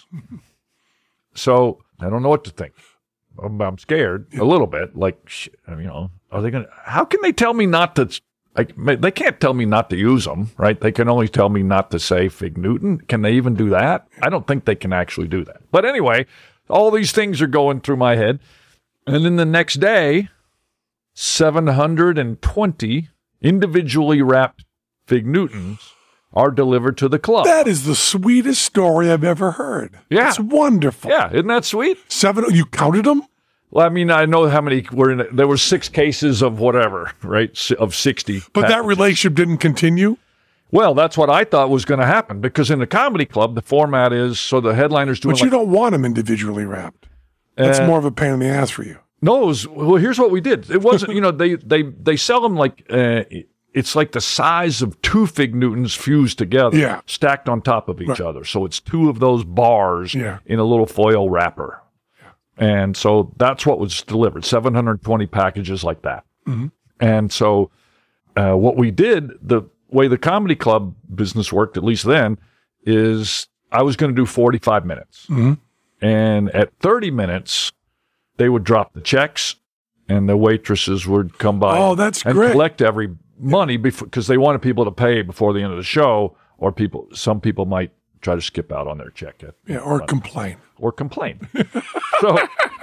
Speaker 3: So I don't know what to think. I'm, I'm scared a little bit. Like, sh- you know, are they going to, how can they tell me not to, like, they can't tell me not to use them, right? They can only tell me not to say Fig Newton. Can they even do that? I don't think they can actually do that. But anyway, all these things are going through my head. And then the next day, seven hundred twenty individually wrapped Fig Newtons are delivered to the club.
Speaker 2: That is the sweetest story I've ever heard.
Speaker 3: Yeah.
Speaker 2: It's wonderful.
Speaker 3: Yeah, isn't that sweet?
Speaker 2: Seven, you counted them?
Speaker 3: Well, I mean, I know how many were in it. There were six cases of whatever, right? S- Of sixty.
Speaker 2: But that
Speaker 3: packages.
Speaker 2: relationship didn't continue?
Speaker 3: Well, that's what I thought was going to happen because in the comedy club, the format is so the headliner's doing
Speaker 2: But you
Speaker 3: like,
Speaker 2: don't want them individually wrapped. That's
Speaker 3: Uh,
Speaker 2: more of a pain in the ass for you.
Speaker 3: No, it was, well, here's what we did. It wasn't, you know, they they they sell them like uh, it's like the size of two Fig Newtons fused together,
Speaker 2: Yeah.
Speaker 3: stacked on top of each
Speaker 2: Right.
Speaker 3: other. So it's two of those bars
Speaker 2: Yeah.
Speaker 3: in a little foil wrapper, and so that's what was delivered. seven hundred twenty packages like that,
Speaker 2: Mm-hmm.
Speaker 3: and so uh, what we did, the way the comedy club business worked, at least then, is I was going to do forty-five minutes,
Speaker 2: Mm-hmm.
Speaker 3: and at thirty minutes. They would drop the checks, and the waitresses would come by.
Speaker 2: Oh, that's
Speaker 3: and
Speaker 2: great.
Speaker 3: collect every money because they wanted people to pay before the end of the show, or people. Some people might try to skip out on their check at,
Speaker 2: Yeah, or complain.
Speaker 3: or complain. so,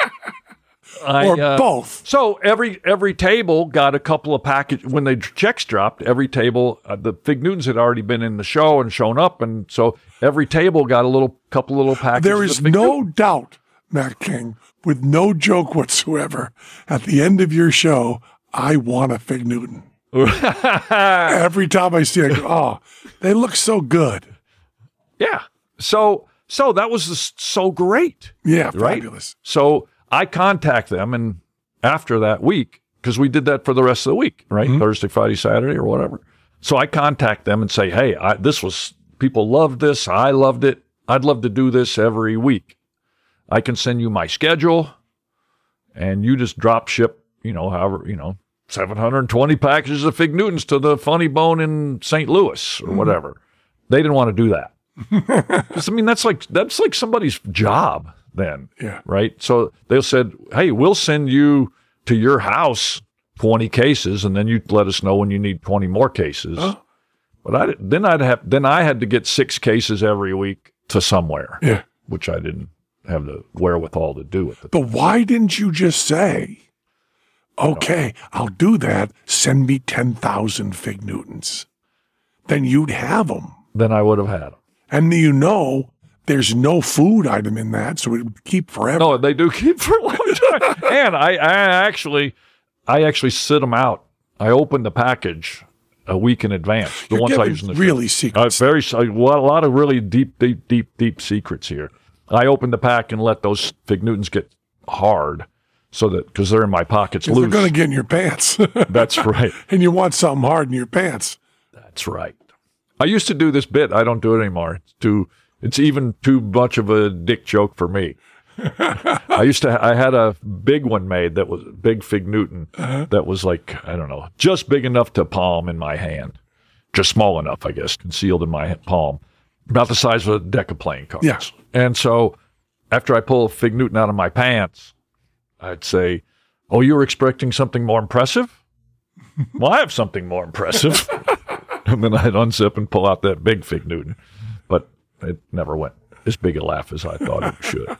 Speaker 3: I,
Speaker 2: Or
Speaker 3: uh,
Speaker 2: both.
Speaker 3: So every every table got a couple of package when the checks dropped. Every table, uh, the Fig Newtons had already been in the show and shown up, and so every table got a little couple little packages.
Speaker 2: There is
Speaker 3: of Fig
Speaker 2: no doubt, Matt King, with no joke whatsoever, at the end of your show, I want a Fig Newton. Every time I see it, I go, oh, they look so good.
Speaker 3: Yeah. So so that was just so great.
Speaker 2: Yeah,
Speaker 3: Right?
Speaker 2: fabulous.
Speaker 3: So I contact them, and after that week, because we did that for the rest of the week, right? Thursday, Friday, Saturday, or whatever. So I contact them and say, hey, I, this was, people loved this. I loved it. I'd love to do this every week. I can send you my schedule, and you just drop ship, you know, however, you know, seven hundred twenty packages of Fig Newtons to the Funny Bone in Saint Louis or whatever. they didn't want to do that. 'Cause, I mean, that's like that's like somebody's job then,
Speaker 2: Yeah.
Speaker 3: right? So they said, hey, we'll send you to your house twenty cases, and then you let us know when you need twenty more cases.
Speaker 2: Oh.
Speaker 3: But I then I'd have then I had to get six cases every week to somewhere,
Speaker 2: Yeah.
Speaker 3: which I didn't have the wherewithal to do at the
Speaker 2: But why didn't you just say, okay, I'll do that. Send me ten thousand Fig Newtons. Then you'd have them.
Speaker 3: Then I would have had them.
Speaker 2: And you know there's no food item in that, so it would keep forever.
Speaker 3: No, they do keep for a long time. And I, I actually, I actually sit them out. I open the package a week in advance. The
Speaker 2: You're
Speaker 3: ones I
Speaker 2: giving
Speaker 3: use in the
Speaker 2: really
Speaker 3: show.
Speaker 2: secrets.
Speaker 3: Uh, very, a lot, a lot of really deep, deep, deep, deep secrets here. I open the pack and let those Fig Newtons get hard, so that because they're in my pockets
Speaker 2: They're
Speaker 3: loose.
Speaker 2: going to get in your pants.
Speaker 3: That's right.
Speaker 2: And you want something hard in your pants.
Speaker 3: That's right. I used to do this bit. I don't do it anymore. It's too. It's even too much of a dick joke for me. I used to. I had a big one made that was a big Fig Newton
Speaker 2: Uh-huh.
Speaker 3: that was like I don't know, just big enough to palm in my hand, just small enough, I guess, concealed in my palm, about the size of a deck of playing cards.
Speaker 2: Yeah.
Speaker 3: And so, after I pull a Fig Newton out of my pants, I'd say, "Oh, you were expecting something more impressive? Well, I have something more impressive." And then I'd unzip and pull out that big Fig Newton. But it never went as big a laugh as I thought it should.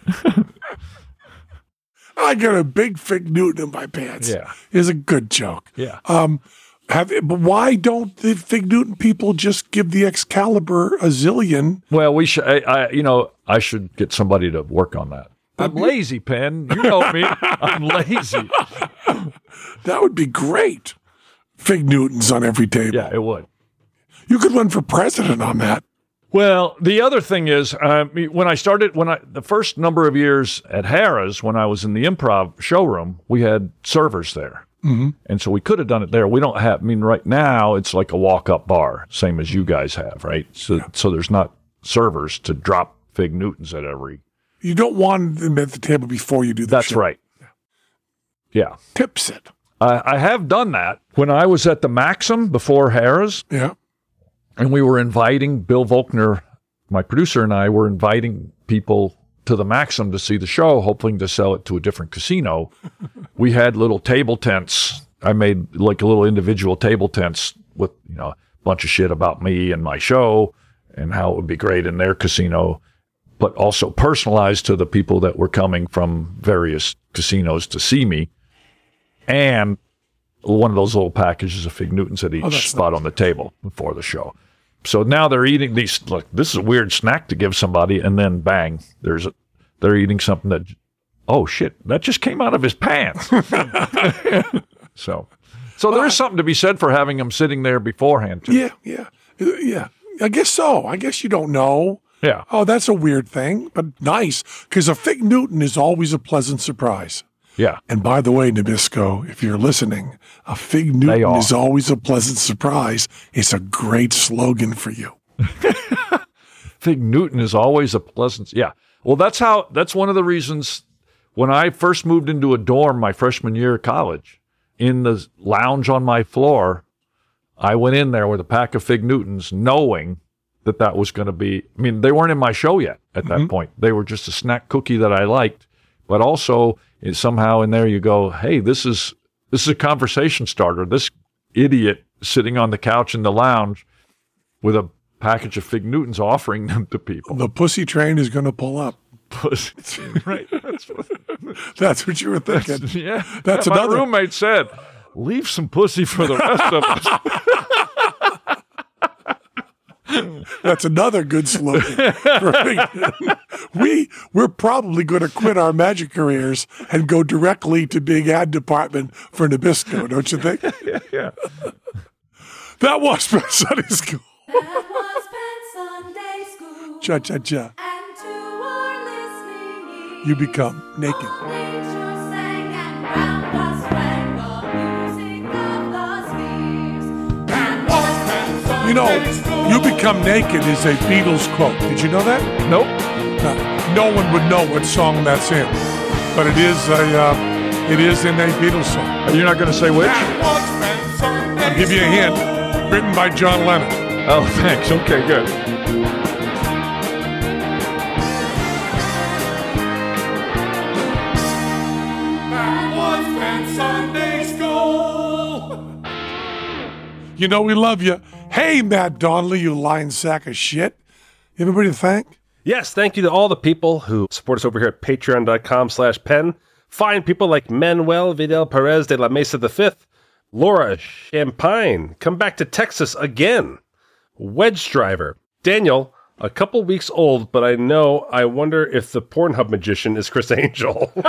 Speaker 2: I got a big Fig Newton in my pants.
Speaker 3: Yeah.
Speaker 2: Is a good joke.
Speaker 3: Yeah.
Speaker 2: Um, have but why don't the Fig Newton people just give the Excalibur a zillion?
Speaker 3: Well, we should, I, I, you know, I should get somebody to work on that. I'm lazy, Penn. You know me. I'm lazy.
Speaker 2: That would be great. Fig Newtons on every table.
Speaker 3: Yeah, it would.
Speaker 2: You could run for president on that.
Speaker 3: Well, the other thing is, um, when I started, when I the first number of years at Harrah's, when I was in the improv showroom, we had servers there, mm-hmm. and so we could have done it there. We don't have. I mean, right now it's like a walk-up bar, same as you guys have, right? So, yeah. so there's not servers to drop Fig Newtons at every.
Speaker 2: You don't want them at the table before you do that.
Speaker 3: That's
Speaker 2: show.
Speaker 3: right. Yeah,
Speaker 2: Tips it.
Speaker 3: I, I have done that when I was at the Maxim before Harrah's.
Speaker 2: Yeah.
Speaker 3: And we were inviting, Bill Volkner, my producer, and I were inviting people to the Maxim to see the show, hoping to sell it to a different casino. We had little table tents. I made like a little individual table tents with, you know, a bunch of shit about me and my show and how it would be great in their casino, but also personalized to the people that were coming from various casinos to see me. And one of those little packages of Fig Newtons at each
Speaker 2: oh,
Speaker 3: spot
Speaker 2: nice.
Speaker 3: on the table before the show. So now they're eating these. Look, this is a weird snack to give somebody, and then bang, there's a, they're eating something that. Oh shit! That just came out of his pants. so, so there is something to be said for having them sitting there beforehand too.
Speaker 2: Yeah, yeah, yeah. I guess so. I guess you don't know.
Speaker 3: Yeah.
Speaker 2: Oh, that's a weird thing, but nice because a Fig Newton is always a pleasant surprise.
Speaker 3: Yeah.
Speaker 2: And by the way, Nabisco, if you're listening, a Fig Newton is always a pleasant surprise. It's a great slogan for you.
Speaker 3: Fig Newton is always a pleasant. Yeah. Well, that's how, that's one of the reasons when I first moved into a dorm my freshman year of college, in the lounge on my floor, I went in there with a pack of Fig Newtons knowing that that was going to be, I mean, they weren't in my show yet at that mm-hmm. point. They were just a snack cookie that I liked, but also somehow in there you go, hey, this is this is a conversation starter. This idiot sitting on the couch in the lounge with a package of Fig Newtons offering them to people.
Speaker 2: The pussy train is going to pull up.
Speaker 3: Pussy, right? That's what,
Speaker 2: that's what you were thinking.
Speaker 3: That's, yeah,
Speaker 2: that's
Speaker 3: yeah,
Speaker 2: another.
Speaker 3: My roommate said, "Leave some pussy for the rest of us."
Speaker 2: That's another good slogan. we we're probably going to quit our magic careers and go directly to big ad department for Nabisco, don't you think?
Speaker 3: yeah, yeah.
Speaker 2: That was Penn Sunday School.
Speaker 4: That was Penn Sunday School.
Speaker 2: Cha cha cha.
Speaker 4: And to our listening ears,
Speaker 2: You become naked.
Speaker 4: all nature sang and round us rang the music of the spheres. That was Penn Sunday
Speaker 2: You know,
Speaker 4: School.
Speaker 2: You Become Naked is a Beatles quote. Did you know that?
Speaker 3: Nope.
Speaker 2: Uh, no one would know what song that's in, but it is a uh, it is in a Beatles song.
Speaker 3: Are you not going to say which?
Speaker 2: I'll give you a hint. Written by John Lennon.
Speaker 3: Oh, thanks. Okay, good.
Speaker 2: You know we love you. Hey, Matt Donnelly, you lying sack of shit. You have anybody to thank?
Speaker 8: Yes, thank you to all the people who support us over here at patreon.com slash pen. Fine people like Manuel Vidal Perez de la Mesa the Fifth, Laura Champagne, come back to Texas again, Wedge Driver, Daniel, a couple weeks old, but I know, I wonder if the Pornhub magician is Chris Angel.
Speaker 2: He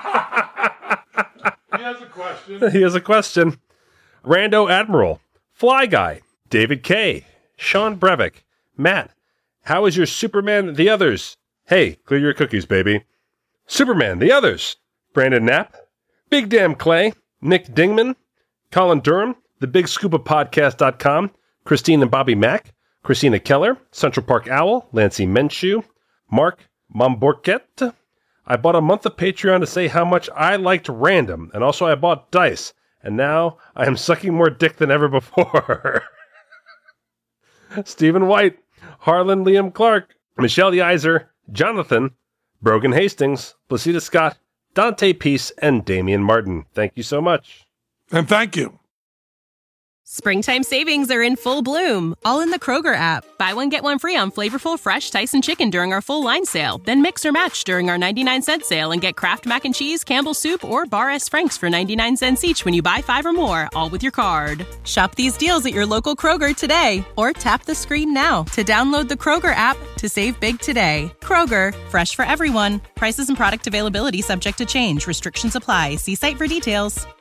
Speaker 2: has a question.
Speaker 8: He has a question. Rando Admiral, Fly Guy, David K, Sean Brevick, Matt, how is your Superman the Others? Hey, clear your cookies, baby. Superman the Others, Brandon Knapp, Big Damn Clay, Nick Dingman, Colin Durham, the Big Scuba Podcast dot com, Christine and Bobby Mack, Christina Keller, Central Park Owl, Lancey Menshew, Mark Momborket. I bought a month of Patreon to say how much I liked Random, and also I bought Dice, and now I am sucking more dick than ever before. Stephen White, Harlan Liam Clark, Michelle Yeiser, Jonathan, Brogan Hastings, Placida Scott, Dante Peace, and Damian Martin. Thank you so much.
Speaker 2: And thank you.
Speaker 1: Springtime savings are in full bloom, all in the Kroger app. Buy one, get one free on flavorful fresh Tyson chicken during our full line sale. Then mix or match during our ninety-nine cent sale and get Kraft Mac and Cheese, Campbell's Soup, or Bar S. Frank's for ninety-nine cents each when you buy five or more, all with your card. Shop these deals at your local Kroger today, or tap the screen now to download the Kroger app to save big today. Kroger, fresh for everyone. Prices and product availability subject to change. Restrictions apply. See site for details.